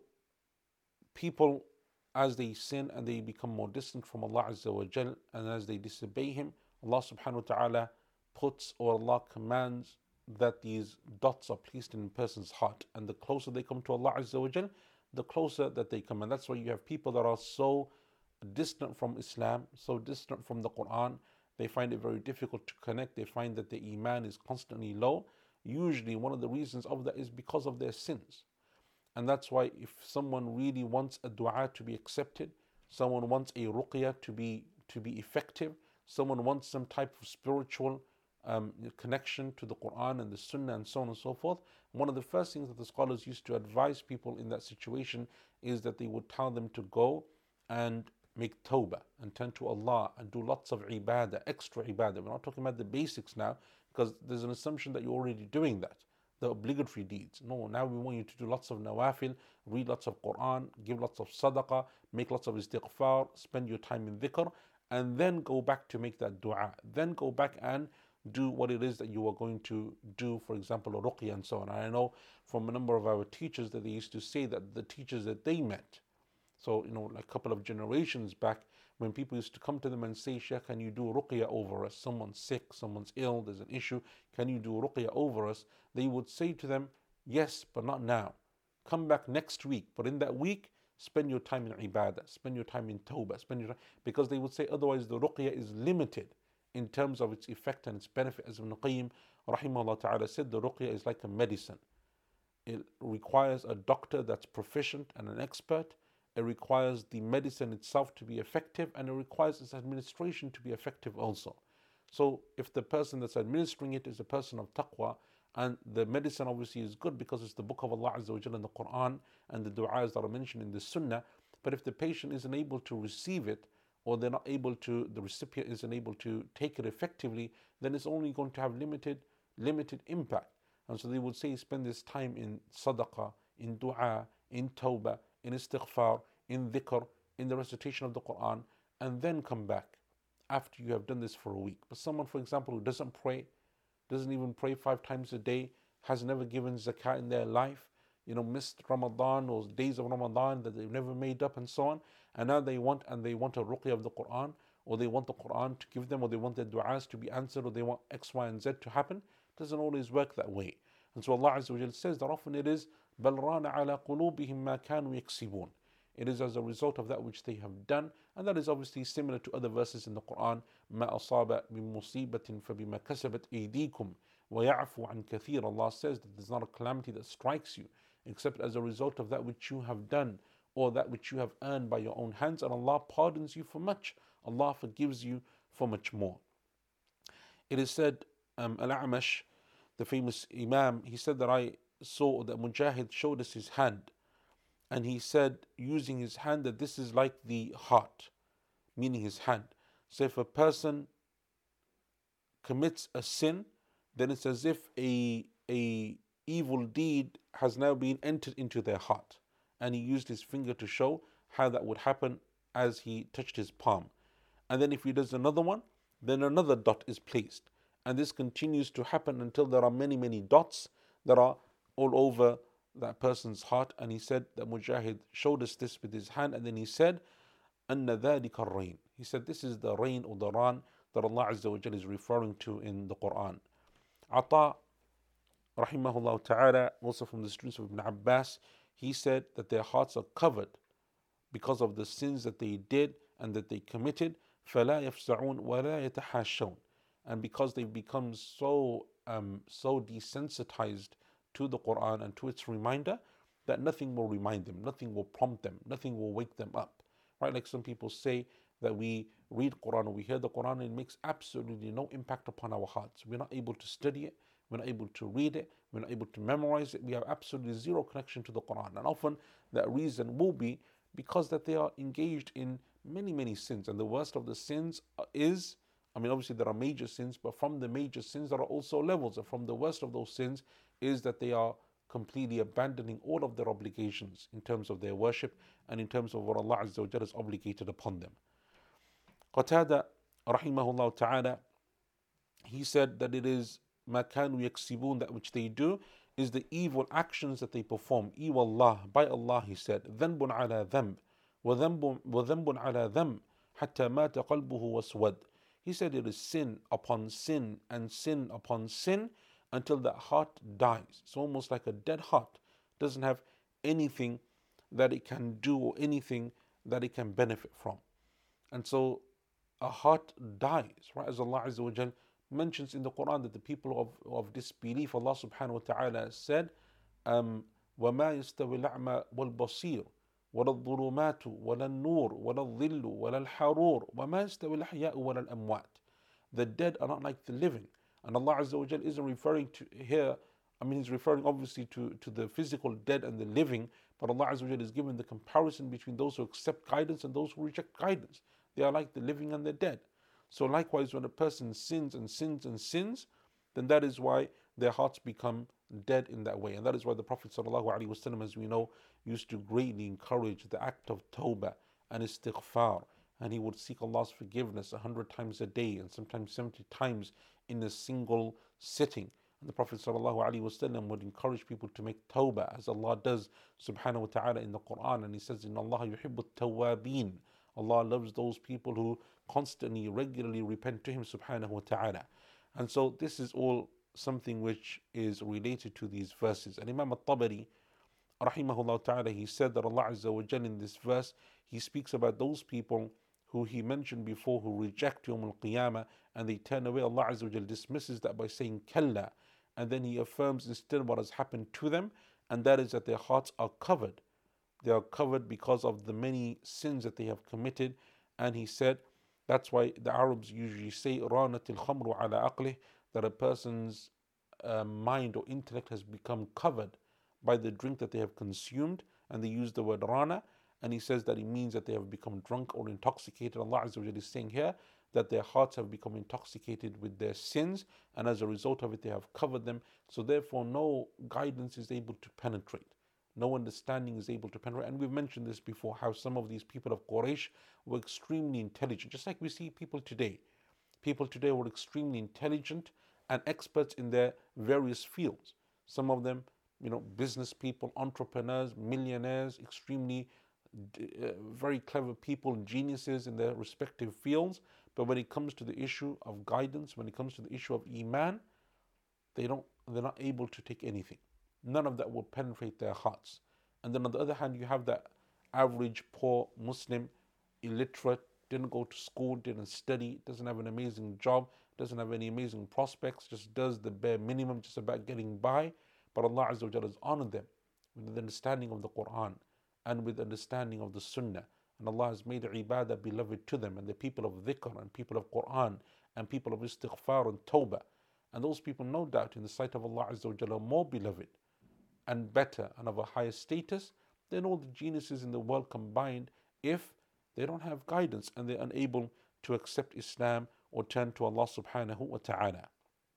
people, as they sin and they become more distant from Allah Azza wa Jal, and as they disobey Him, Allah subhanahu wa ta'ala puts, or Allah commands, that these dots are placed in a person's heart. And the closer they come to Allah Azza wa Jal, the closer that they come. And that's why you have people that are so distant from Islam, so distant from the Quran, they find it very difficult to connect. They find that the iman is constantly low. Usually one of the reasons of that is because of their sins. And that's why if someone really wants a dua to be accepted, someone wants a ruqyah to be to be effective, someone wants some type of spiritual um, connection to the Quran and the Sunnah and so on and so forth, one of the first things that the scholars used to advise people in that situation is that they would tell them to go and make tawbah and turn to Allah and do lots of ibadah, extra ibadah. We're not talking about the basics now, because there's an assumption that you're already doing that, the obligatory deeds. No, now we want you to do lots of nawafil, read lots of Quran, give lots of sadaqah, make lots of istighfar, spend your time in dhikr, and then go back to make that dua. Then go back and do what it is that you are going to do, for example, a ruqyah and so on. And I know from a number of our teachers that they used to say that the teachers that they met, so, you know, like a couple of generations back, when people used to come to them and say, Shaykh, can you do ruqya over us? Someone's sick, someone's ill, there's an issue, can you do ruqya over us? They would say to them, yes, but not now. Come back next week. But in that week, spend your time in ibadah, spend your time in tawbah, spend your time, because they would say otherwise the ruqya is limited in terms of its effect and its benefit. As Ibn Qayyim rahimahullah ta'ala said, the ruqya is like a medicine. It requires a doctor that's proficient and an expert. It requires the medicine itself to be effective, and it requires its administration to be effective also. So if the person that's administering it is a person of taqwa, and the medicine obviously is good because it's the book of Allah Azza wa Jalla in the Quran and the du'as that are mentioned in the Sunnah, but if the patient isn't able to receive it, or they're not able to, the recipient isn't able to take it effectively, then it's only going to have limited, limited impact. And so they would say, spend this time in sadaqah, in dua, in tawbah, in istighfar, in dhikr, in the recitation of the Quran, and then come back after you have done this for a week. But someone, for example, who doesn't pray, doesn't even pray five times a day, has never given zakah in their life, you know, missed Ramadan or days of Ramadan that they've never made up and so on, and now they want and they want a ruqya of the Quran, or they want the Quran to give them, or they want their du'as to be answered, or they want X, Y, and Z to happen. It doesn't always work that way. And so Allah Azza wa Jalla says that often it is بَلْ رَانَ عَلَى قُلُوبِهِمْ مَا كَانُوا يَكْسِبُونَ. It is as a result of that which they have done, and that is obviously similar to other verses in the Quran. مَا أَصَابَ مِن مُصِيبَةٍ فَبِمَا كَسَبَتْ أَيْدِيكُمْ وَيَعْفُوا عَنْ كَثِيرٍ. Allah says that there's not a calamity that strikes you except as a result of that which you have done, or that which you have earned by your own hands, and Allah pardons you for much. Allah forgives you for much more. It is said, um, Al-A'mash, the famous Imam, he said that I saw that Mujahid showed us his hand, and he said, using his hand, that this is like the heart, meaning his hand. So if a person commits a sin, then it's as if a, a evil deed has now been entered into their heart. And he used his finger to show how that would happen as he touched his palm. And then if he does another one, then another dot is placed. And this continues to happen until there are many, many dots that are all over that person's heart. And he said that Mujahid showed us this with his hand, and then he said, أَنَّ ذَلِكَ الرَّيْنِ. He said this is the rain or the ran that Allah Azza wa Jalla is referring to in the Quran. Ata, rahimahullah ta'ala, also from the students of Ibn Abbas, he said that their hearts are covered because of the sins that they did and that they committed. فَلَا يَفْزَعُونَ وَلَا يَتَحَاشَوْنَ. And because they've become so um, so desensitized to the Quran and to its reminder, that nothing will remind them, nothing will prompt them, nothing will wake them up. Right? Like some people say that we read Quran or we hear the Quran and it makes absolutely no impact upon our hearts. We're not able to study it, we're not able to read it, we're not able to memorize it. We have absolutely zero connection to the Quran. And often that reason will be because that they are engaged in many, many sins. And the worst of the sins is, I mean, obviously there are major sins, but from the major sins there are also levels. And from the worst of those sins is that they are completely abandoning all of their obligations in terms of their worship and in terms of what Allah Azza wa Jalla has obligated upon them. Qatada, rahimahullah ta'ala, he said that it is مَا كَانُوا يَكْسِبُونَ, that which they do is the evil actions that they perform. إِي وَاللَّهِ, by Allah, he said, ذَنْبٌ عَلَى ذَنْبٍ وَذَنْبٌ وَذَنْبٌ عَلَى ذَنْبٍ حَتَّى مَاتَ قَلْبُهُ وَاسْوَدَ. He said it is sin upon sin and sin upon sin until that heart dies. It's almost like a dead heart. It doesn't have anything that it can do or anything that it can benefit from. And so a heart dies, right? As Allah Azza wa Jal mentions in the Quran that the people of, of disbelief, Allah subhanahu wa ta'ala said, um, وَمَا يَسْتَوِي الْأَعْمَى وَالْبَصِيرُ وَلَا الظُّلُمَاتُ وَلَا النُّورُ وَلَا الظِّلُّ وَلَا الْحَرُورُ وَمَا يَسْتَوِي الْأَحْيَاءُ وَلَا الْأَمْوَاتُ. The dead are not like the living. And Allah Azza wa Jal isn't referring to here, I mean, He's referring obviously to, to the physical dead and the living, but Allah Azza wa Jal is giving the comparison between those who accept guidance and those who reject guidance. They are like the living and the dead. So likewise, when a person sins and sins and sins, then that is why their hearts become dead in that way. And that is why the Prophet ﷺ, as we know, used to greatly encourage the act of tawbah and istighfar. And he would seek Allah's forgiveness a hundred times a day and sometimes seventy times in a single sitting. And the Prophet ﷺ would encourage people to make tawbah, as Allah does subhanahu wa ta'ala in the Quran. And He says, إِنَّ اللَّهَ يُحِبُّ التَّوَّابِينَ. Allah loves those people who constantly, regularly repent to Him subhanahu wa ta'ala. And so this is all something which is related to these verses. And Imam al-Tabari, rahimahullah ta'ala, he said that Allah Azza wa Jal in this verse, He speaks about those people who He mentioned before, who reject Yawm al-Qiyamah and they turn away. Allah Azza wa Jal dismisses that by saying Kalla, and then He affirms instead what has happened to them, and that is that their hearts are covered. They are covered because of the many sins that they have committed. And He said, that's why the Arabs usually say رانت الخمر على عقله, that a person's uh, mind or intellect has become covered by the drink that they have consumed, and they use the word rana, and he says that it means that they have become drunk or intoxicated. Allah Azza wa Jalla is saying here that their hearts have become intoxicated with their sins, and as a result of it they have covered them. So therefore no guidance is able to penetrate, no understanding is able to penetrate. And we've mentioned this before, how some of these people of Quraysh were extremely intelligent, just like we see people today. People today were extremely intelligent and experts in their various fields. Some of them, you know, business people, entrepreneurs, millionaires, extremely uh, very clever people, geniuses in their respective fields. But when it comes to the issue of guidance, when it comes to the issue of Iman, they don't, they're not able to take anything. None of that will penetrate their hearts. And then on the other hand, you have that average poor Muslim, illiterate, didn't go to school, didn't study, doesn't have an amazing job, doesn't have any amazing prospects, just does the bare minimum, just about getting by. But Allah Azza wa Jalla has honored them with the understanding of the Quran and with understanding of the Sunnah. And Allah has made ibadah beloved to them, and the people of dhikr and people of Quran and people of istighfar and tawbah. And those people, no doubt, in the sight of Allah Azza wa Jalla, are more beloved and better and of a higher status than all the geniuses in the world combined, if they don't have guidance and they're unable to accept Islam or turn to Allah subhanahu wa ta'ala.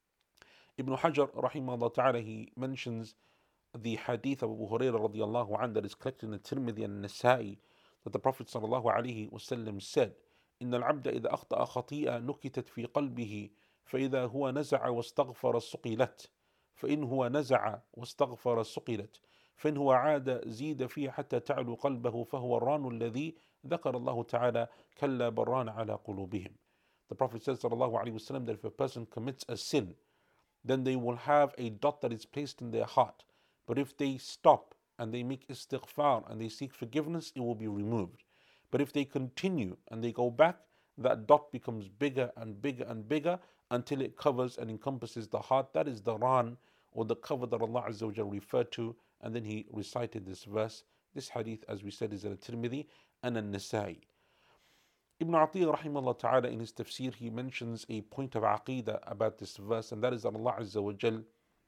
Ibn Hajar rahimahullah ta'ala, he mentions the hadith of Abu Hurairah radiallahu anhu that is collected in the Tirmidhi and Nasa'i, that the Prophet sallallahu alayhi wasallam said, إن العبد إذا أخطأ خطيئة نكتت في قلبه فإذا هو نزع واستغفر سقلت فإن هو نزع واستغفر سقلت فإن هو عاد زيد فيه حتى تعلو قلبه فهو الران الذي ذكر الله تعالى كلا بران على قلوبهم. The Prophet says sallallahu alayhi wasallam that if a person commits a sin, then they will have a dot that is placed in their heart. But if they stop and they make istighfar and they seek forgiveness, it will be removed. But if they continue and they go back, that dot becomes bigger and bigger and bigger until it covers and encompasses the heart. That is the ran, or the cover that Allah Azza wa Jalla referred to. And then he recited this verse. This hadith, as we said, is in Tirmidhi and in Nasa'i. Ibn Atiyah rahimahullah ta'ala, in his tafsir, he mentions a point of aqidah about this verse, and that is that Allah Azza wa Jal,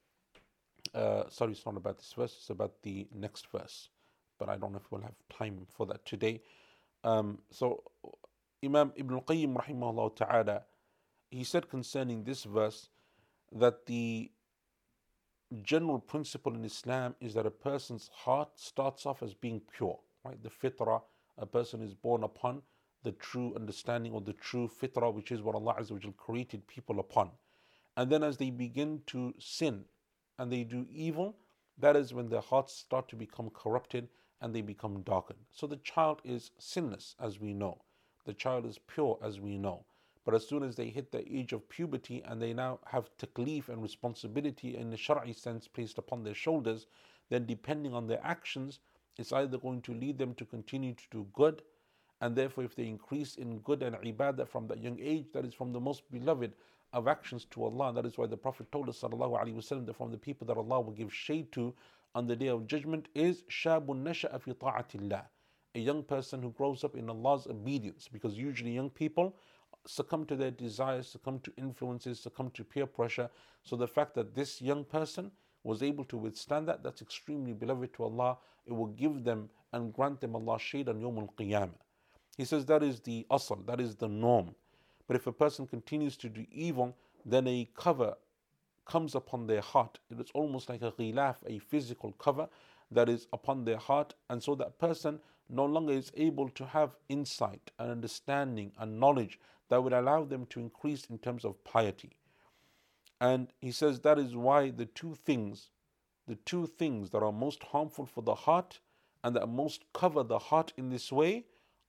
uh, sorry, it's not about this verse, it's about the next verse, but I don't know if we'll have time for that today. Um, so Imam Ibn al-Qayyim rahimahullah ta'ala, he said concerning this verse that the general principle in Islam is that a person's heart starts off as being pure, right? The fitrah, a person is born upon the true understanding or the true fitrah, which is what Allah Azza wa Jal created people upon. And then as they begin to sin and they do evil, that is when their hearts start to become corrupted and they become darkened. So the child is sinless, as we know. The child is pure, as we know. But as soon as they hit the age of puberty and they now have taklif and responsibility in the Shari'i sense placed upon their shoulders, then depending on their actions, it's either going to lead them to continue to do good, and therefore if they increase in good and ibadah from that young age, that is from the most beloved of actions to Allah. That is why the Prophet told us sallallahu alaihi wasallam that from the people that Allah will give shade to on the Day of Judgment is shabun nasha'a fi ta'atillah, a young person who grows up in Allah's obedience, because usually young people succumb to their desires, succumb to influences, succumb to peer pressure. So the fact that this young person was able to withstand that, that's extremely beloved to Allah. It will give them and grant them Allah's shade on Yawm al-Qiyamah. He says that is the asl, that is the norm. But if a person continues to do evil, then a cover comes upon their heart. It is almost like a ghilaf, a physical cover that is upon their heart. And so that person no longer is able to have insight and understanding and knowledge that would allow them to increase in terms of piety. And he says that is why the two things, the two things that are most harmful for the heart and that most cover the heart in this way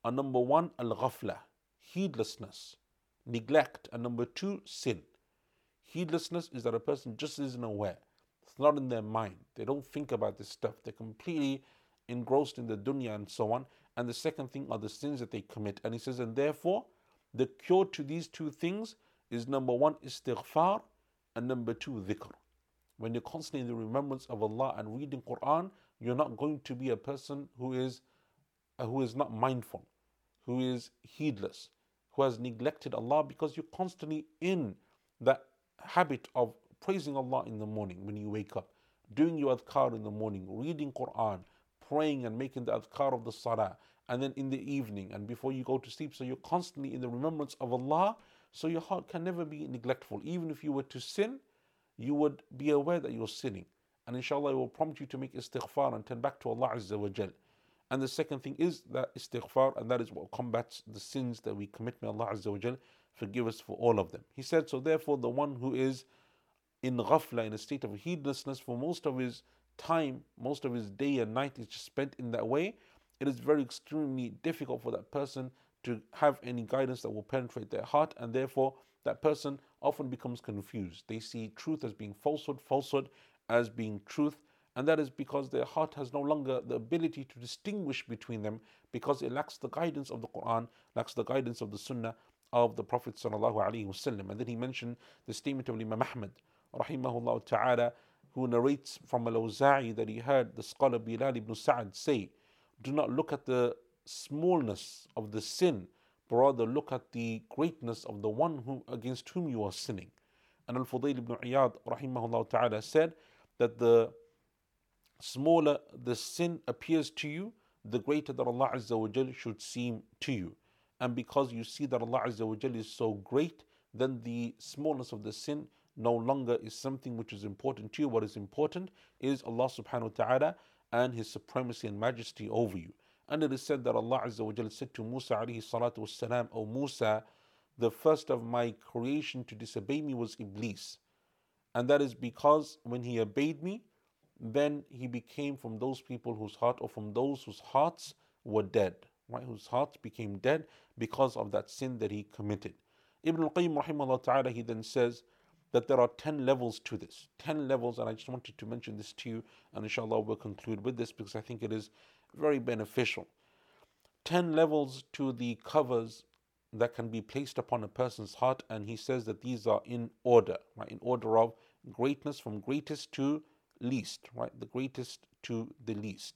are number one, al-ghafla, heedlessness, neglect, and number two, sin. Heedlessness is that a person just isn't aware. It's not in their mind. They don't think about this stuff. They're completely engrossed in the dunya and so on. And the second thing are the sins that they commit. And he says, and therefore, the cure to these two things is number one, istighfar, and number two, dhikr. When you're constantly in the remembrance of Allah and reading Quran, you're not going to be a person who is uh, who is not mindful, who is heedless, who has neglected Allah, because you're constantly in that habit of praising Allah in the morning when you wake up, doing your adhkar in the morning, reading Quran, praying and making the adhkar of the salah, and then in the evening and before you go to sleep. So you're constantly in the remembrance of Allah, so your heart can never be neglectful. Even if you were to sin, you would be aware that you're sinning, and inshallah it will prompt you to make istighfar and turn back to Allah Azza wa Jal. And the second thing is that istighfar, and that is what combats the sins that we commit. May Allah Azza wa Jal forgive us for all of them. He said, so therefore the one who is in ghafla, in a state of heedlessness, for most of his time, most of his day and night is just spent in that way, it is very extremely difficult for that person to have any guidance that will penetrate their heart, and therefore that person often becomes confused. They see truth as being falsehood, falsehood as being truth, and that is because their heart has no longer the ability to distinguish between them, because it lacks the guidance of the Quran, lacks the guidance of the Sunnah of the Prophet sallallahu alaihi wasallam. And then he mentioned the statement of Imam Ahmad rahimahullah ta'ala, who narrates from Al-Awza'i that he heard the scholar Bilal ibn Sa'ad say, do not look at the smallness of the sin, but rather look at the greatness of the one who against whom you are sinning. And Al-Fudayl ibn Iyad rahimahullah ta'ala said that the smaller the sin appears to you, the greater that Allah Azza wa Jal should seem to you. And because you see that Allah Azza wa Jal is so great, then the smallness of the sin no longer is something which is important to you. What is important is Allah subhanahu wa ta'ala and His supremacy and majesty over you. And it is said that Allah Azza wa Jal said to Musa alayhi salatu wassalam, O Musa, the first of my creation to disobey me was Iblis. And that is because when he obeyed me, then he became from those people whose heart, or from those whose hearts were dead, right? Whose hearts became dead because of that sin that he committed. Ibn al-Qayyim rahimahullah ta'ala, he then says that there are ten levels to this. ten levels, and I just wanted to mention this to you, and inshallah we'll conclude with this because I think it is very beneficial. ten levels to the covers that can be placed upon a person's heart, and he says that these are in order, right? In order of greatness, from greatest to least, right? The greatest to the least,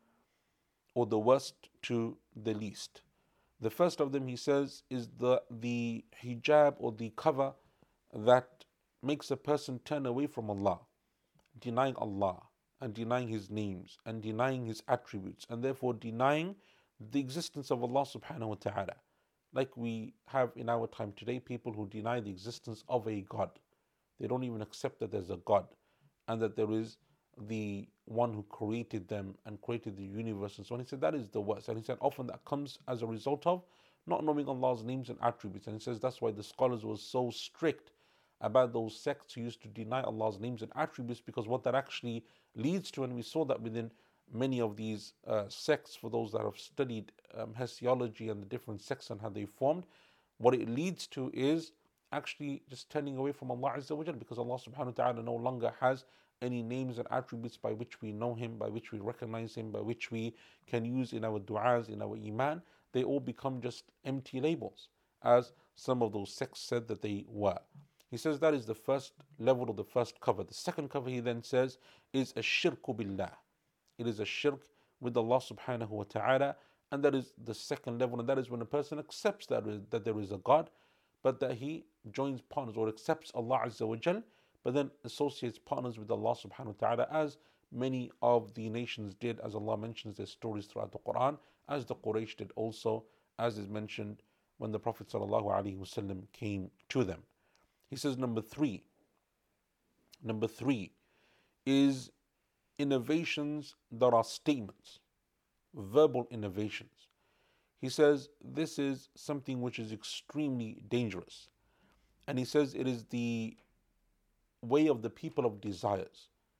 or the worst to the least. The first of them, he says, is the the hijab, or the cover that makes a person turn away from Allah, denying Allah and denying His names and denying His attributes, and therefore denying the existence of Allah subhanahu wa ta'ala. Like we have in our time today, people who deny the existence of a God. They don't even accept that there's a God and that there is the one who created them and created the universe and so on. He said that is the worst. And he said often that comes as a result of not knowing Allah's names and attributes. And he says that's why the scholars were so strict about those sects who used to deny Allah's names and attributes, because what that actually leads to, and we saw that within many of these uh, sects, for those that have studied um, Hesiology and the different sects and how they formed, what it leads to is actually just turning away from Allah Azza wa Jal, because Allah subhanahu wa ta'ala no longer has any names and attributes by which we know Him, by which we recognize Him, by which we can use in our du'as, in our iman. They all become just empty labels, as some of those sects said that they were. He says that is the first level, of the first cover. The second cover, he then says, is a shirku billah. It is a shirk with Allah subhanahu wa ta'ala, and that is the second level, and that is when a person accepts that, that there is a God, but that he joins partners, or accepts Allah Azza wa Jal, but then associates partners with Allah subhanahu wa ta'ala, as many of the nations did, as Allah mentions their stories throughout the Quran, as the Quraysh did also, as is mentioned when the Prophet sallallahu alaihi wasallam came to them. He says number three, number three is innovations that are statements, verbal innovations. He says this is something which is extremely dangerous. And he says it is the way of the people of desires.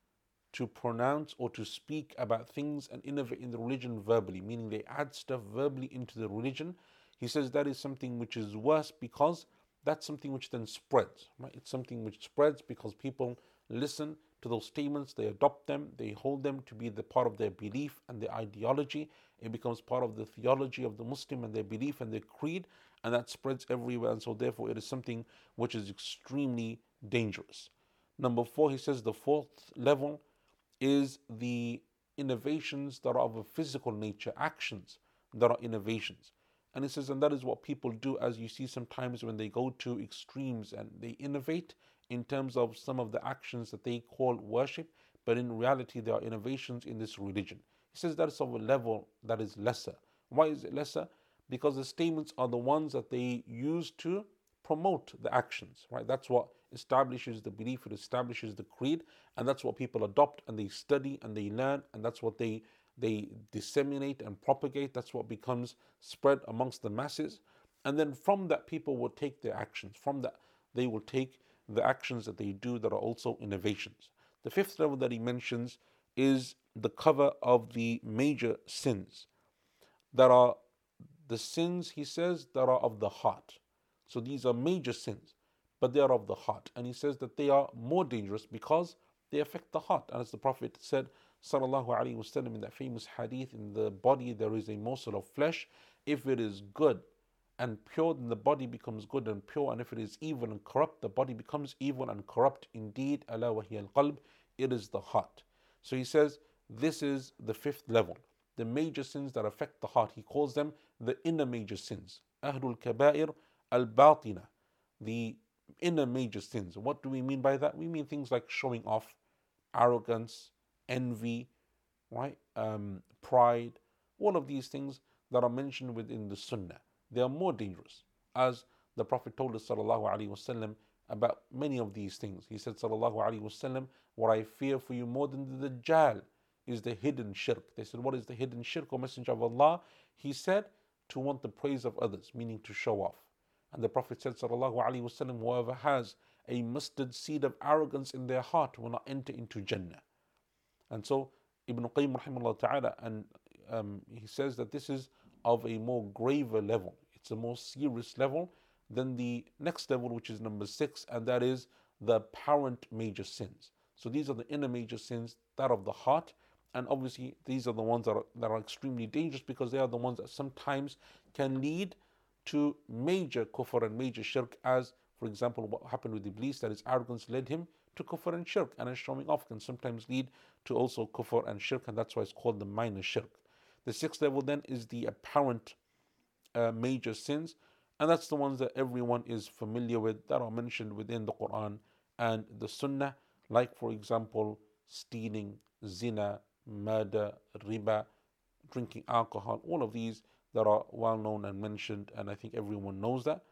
to pronounce or to speak about things and innovate in the religion verbally, meaning they add stuff verbally into the religion. He says that is something which is worse because that's something which then spreads, right? It's something which spreads because people listen to those statements, they adopt them, they hold them to be the part of their belief and their ideology. It becomes part of the theology of the Muslim and their belief and their creed, and that spreads everywhere. And so, therefore, it is something which is extremely dangerous. Number four, he says the fourth level is the innovations that are of a physical nature, actions that are innovations. And he says, and that is what people do, as you see sometimes when they go to extremes and they innovate in terms of some of the actions that they call worship, but in reality, there are innovations in this religion. He says that is of a level that is lesser. Why is it lesser? Because the statements are the ones that they use to promote the actions, right? That's what establishes the belief, it establishes the creed, and that's what people adopt and they study and they learn, and that's what they they disseminate and propagate. That's what becomes spread amongst the masses. And then from that, people will take their actions. From that, they will take the actions that they do that are also innovations. The fifth level that he mentions is the cover of the major sins that are the sins, he says, that are of the heart. So these are major sins, but they are of the heart. And he says that they are more dangerous because they affect the heart. And as the Prophet said, sallallahu alaihi wasallam, in that famous hadith, in the body there is a morsel of flesh. If it is good and pure, then the body becomes good and pure. And if it is evil and corrupt, the body becomes evil and corrupt. Indeed, ala wa hiya al-qalb, it is the heart. So he says this is the fifth level. The major sins that affect the heart. He calls them the inner major sins. Ahlul kabair al-batina, the inner major sins. What do we mean by that? We mean things like showing off, arrogance, envy, right? Um, pride, all of these things that are mentioned within the Sunnah. They are more dangerous, as the Prophet told us sallallahu alaihi wasallam about many of these things. He said sallallahu alaihi wasallam, what I fear for you more than the Dajjal is the hidden shirk. They said, what is the hidden shirk, O Messenger of Allah? He said, to want the praise of others, meaning to show off. And the Prophet said sallallahu alaihi wasallam, whoever has a mustard seed of arrogance in their heart will not enter into Jannah. And so Ibn Qayyim rahimahullah ta'ala, and um, he says that this is of a more graver level. It's a more serious level than the next level, which is number six, and that is the apparent major sins. So these are the inner major sins, that of the heart. And obviously these are the ones that are, that are extremely dangerous because they are the ones that sometimes can lead to major kufr and major shirk, as for example what happened with Iblis, that his arrogance led him to kufr and shirk, and his showing off can sometimes lead to also kufr and shirk, and that's why it's called the minor shirk. The sixth level then is the apparent uh, major sins, and that's the ones that everyone is familiar with, that are mentioned within the Quran and the Sunnah, like for example stealing, zina, murder, riba, drinking alcohol, all of these that are well known and mentioned, and I think everyone knows that.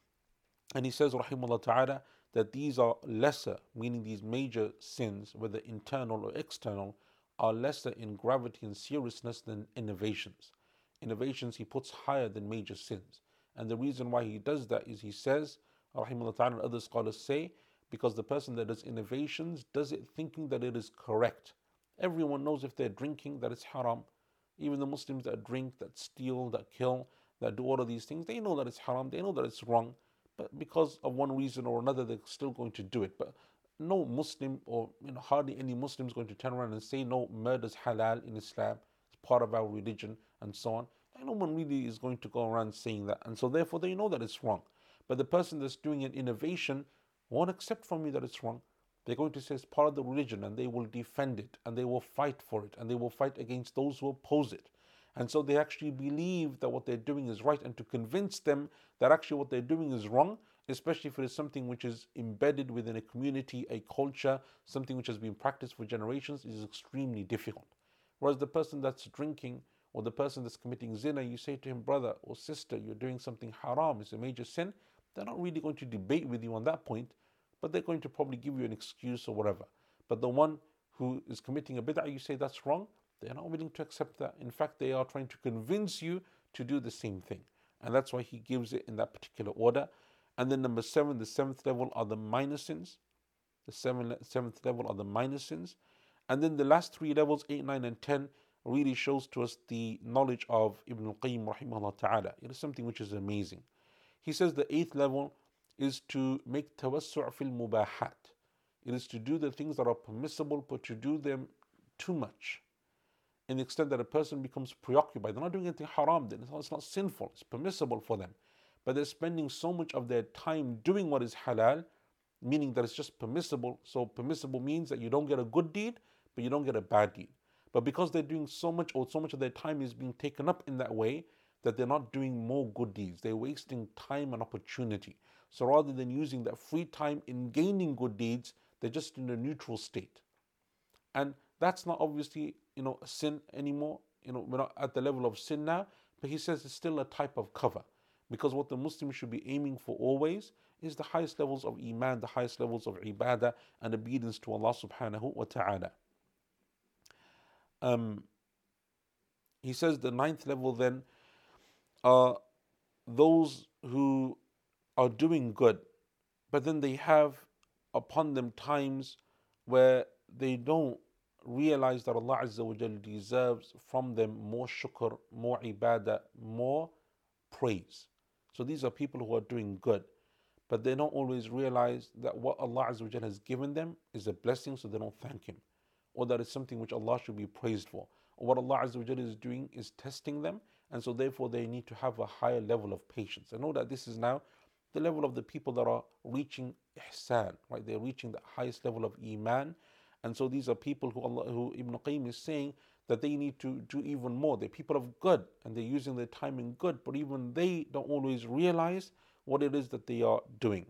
And he says rahimahullah ta'ala that these are lesser, meaning these major sins, whether internal or external, are lesser in gravity and seriousness than innovations. Innovations he puts higher than major sins. And the reason why he does that is he says, rahimahullah ta'ala, and other scholars say, because the person that does innovations does it thinking that it is correct. Everyone knows if they're drinking that it's haram. Even the Muslims that drink, that steal, that kill, that do all of these things, they know that it's haram, they know that it's wrong, but because of one reason or another, they're still going to do it. But no Muslim, or you know, hardly any Muslim is going to turn around and say, no, murder's halal in Islam, it's part of our religion, and so on. And no one really is going to go around saying that, and so therefore they know that it's wrong. But the person that's doing an innovation won't accept from you that it's wrong. They're going to say it's part of the religion, and they will defend it, and they will fight for it, and they will fight against those who oppose it. And so they actually believe that what they're doing is right, and to convince them that actually what they're doing is wrong, especially if it is something which is embedded within a community, a culture, something which has been practiced for generations, is extremely difficult. Whereas the person that's drinking, or the person that's committing zina, you say to him, brother or sister, you're doing something haram, it's a major sin, they're not really going to debate with you on that point, but they're going to probably give you an excuse or whatever. But the one who is committing a bid'ah, you say that's wrong, they're not willing to accept that. In fact, they are trying to convince you to do the same thing. And that's why he gives it in that particular order. And then number seven, the seventh level are the minor sins. The seven, seventh level are the minor sins. And then the last three levels, eight, nine, and ten, really shows to us the knowledge of Ibn al-Qayyim rahimahullah ta'ala. It is something which is amazing. He says the eighth level is to make tawassu' fil mubahat. It is to do the things that are permissible, but to do them too much, in the extent that a person becomes preoccupied. They're not doing anything haram, then it's not, it's not sinful, it's permissible for them. But they're spending so much of their time doing what is halal, meaning that it's just permissible. So permissible means that you don't get a good deed, but you don't get a bad deed. But because they're doing so much, or so much of their time is being taken up in that way, that they're not doing more good deeds. They're wasting time and opportunity. So rather than using that free time in gaining good deeds, they're just in a neutral state. And that's not obviously, you know, a sin anymore. You know, we're not at the level of sin now, but he says it's still a type of cover. Because what the Muslim should be aiming for always is the highest levels of iman, the highest levels of ibadah and obedience to Allah subhanahu wa ta'ala. Um, he says the ninth level then are those who are doing good, but then they have upon them times where they don't realize that Allah Azza wa Jal deserves from them more shukr, more ibadah, more praise. So these are people who are doing good, but they don't always realize that what Allah Azza wa Jal has given them is a blessing, so they don't thank Him, or that it's something which Allah should be praised for, or what Allah Azza wa Jal is doing is testing them, and so therefore they need to have a higher level of patience. I know that this is now the level of the people that are reaching ihsan, right? They're reaching the highest level of iman, and so these are people who Allah, who Ibn Qayyim is saying that they need to do even more. They're people of good, and they're using their time in good, but even they don't always realize what it is that they are doing.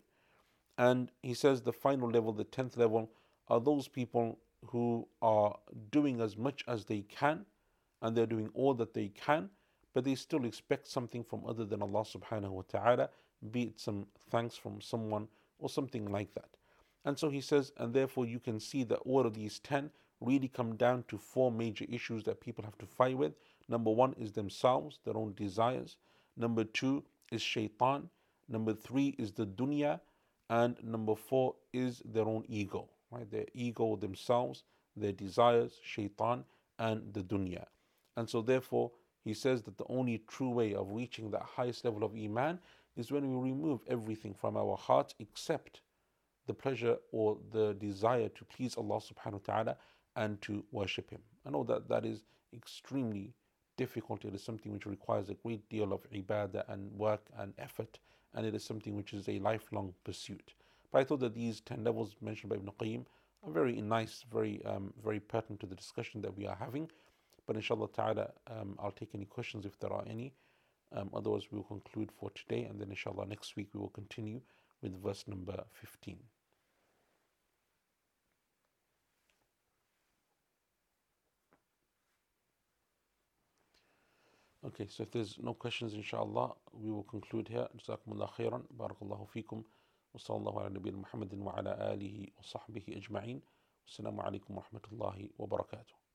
And he says the final level, the tenth level, are those people who are doing as much as they can, and they're doing all that they can, but they still expect something from other than Allah subhanahu wa ta'ala, be it some thanks from someone or something like that. And so he says, and therefore you can see that all of these ten really come down to four major issues that people have to fight with. Number one is themselves, their own desires. Number two is shaitan. Number three is the dunya. And number four is their own ego, right? Their ego, themselves, their desires, shaitan, and the dunya. And so therefore, he says that the only true way of reaching that highest level of iman is when we remove everything from our hearts except the pleasure or the desire to please Allah subhanahu wa ta'ala and to worship Him. I know that that is extremely difficult. It is something which requires a great deal of ibadah and work and effort, and it is something which is a lifelong pursuit. But I thought that these ten levels mentioned by Ibn Qayyim are very nice, very um, very pertinent to the discussion that we are having. But inshallah ta'ala, um, I'll take any questions if there are any. Um, otherwise, we will conclude for today, and then inshallah next week we will continue with verse number fifteen. Okay, so if there's no questions, inshallah, we will conclude here. Jazakumullah khairan, barakallahu feekum, wa sallallahu ala nabiyyina Muhammadin wa ala alihi wa sahbihi ajma'in. Assalamu alaikum wa rahmatullahi wa barakatuh.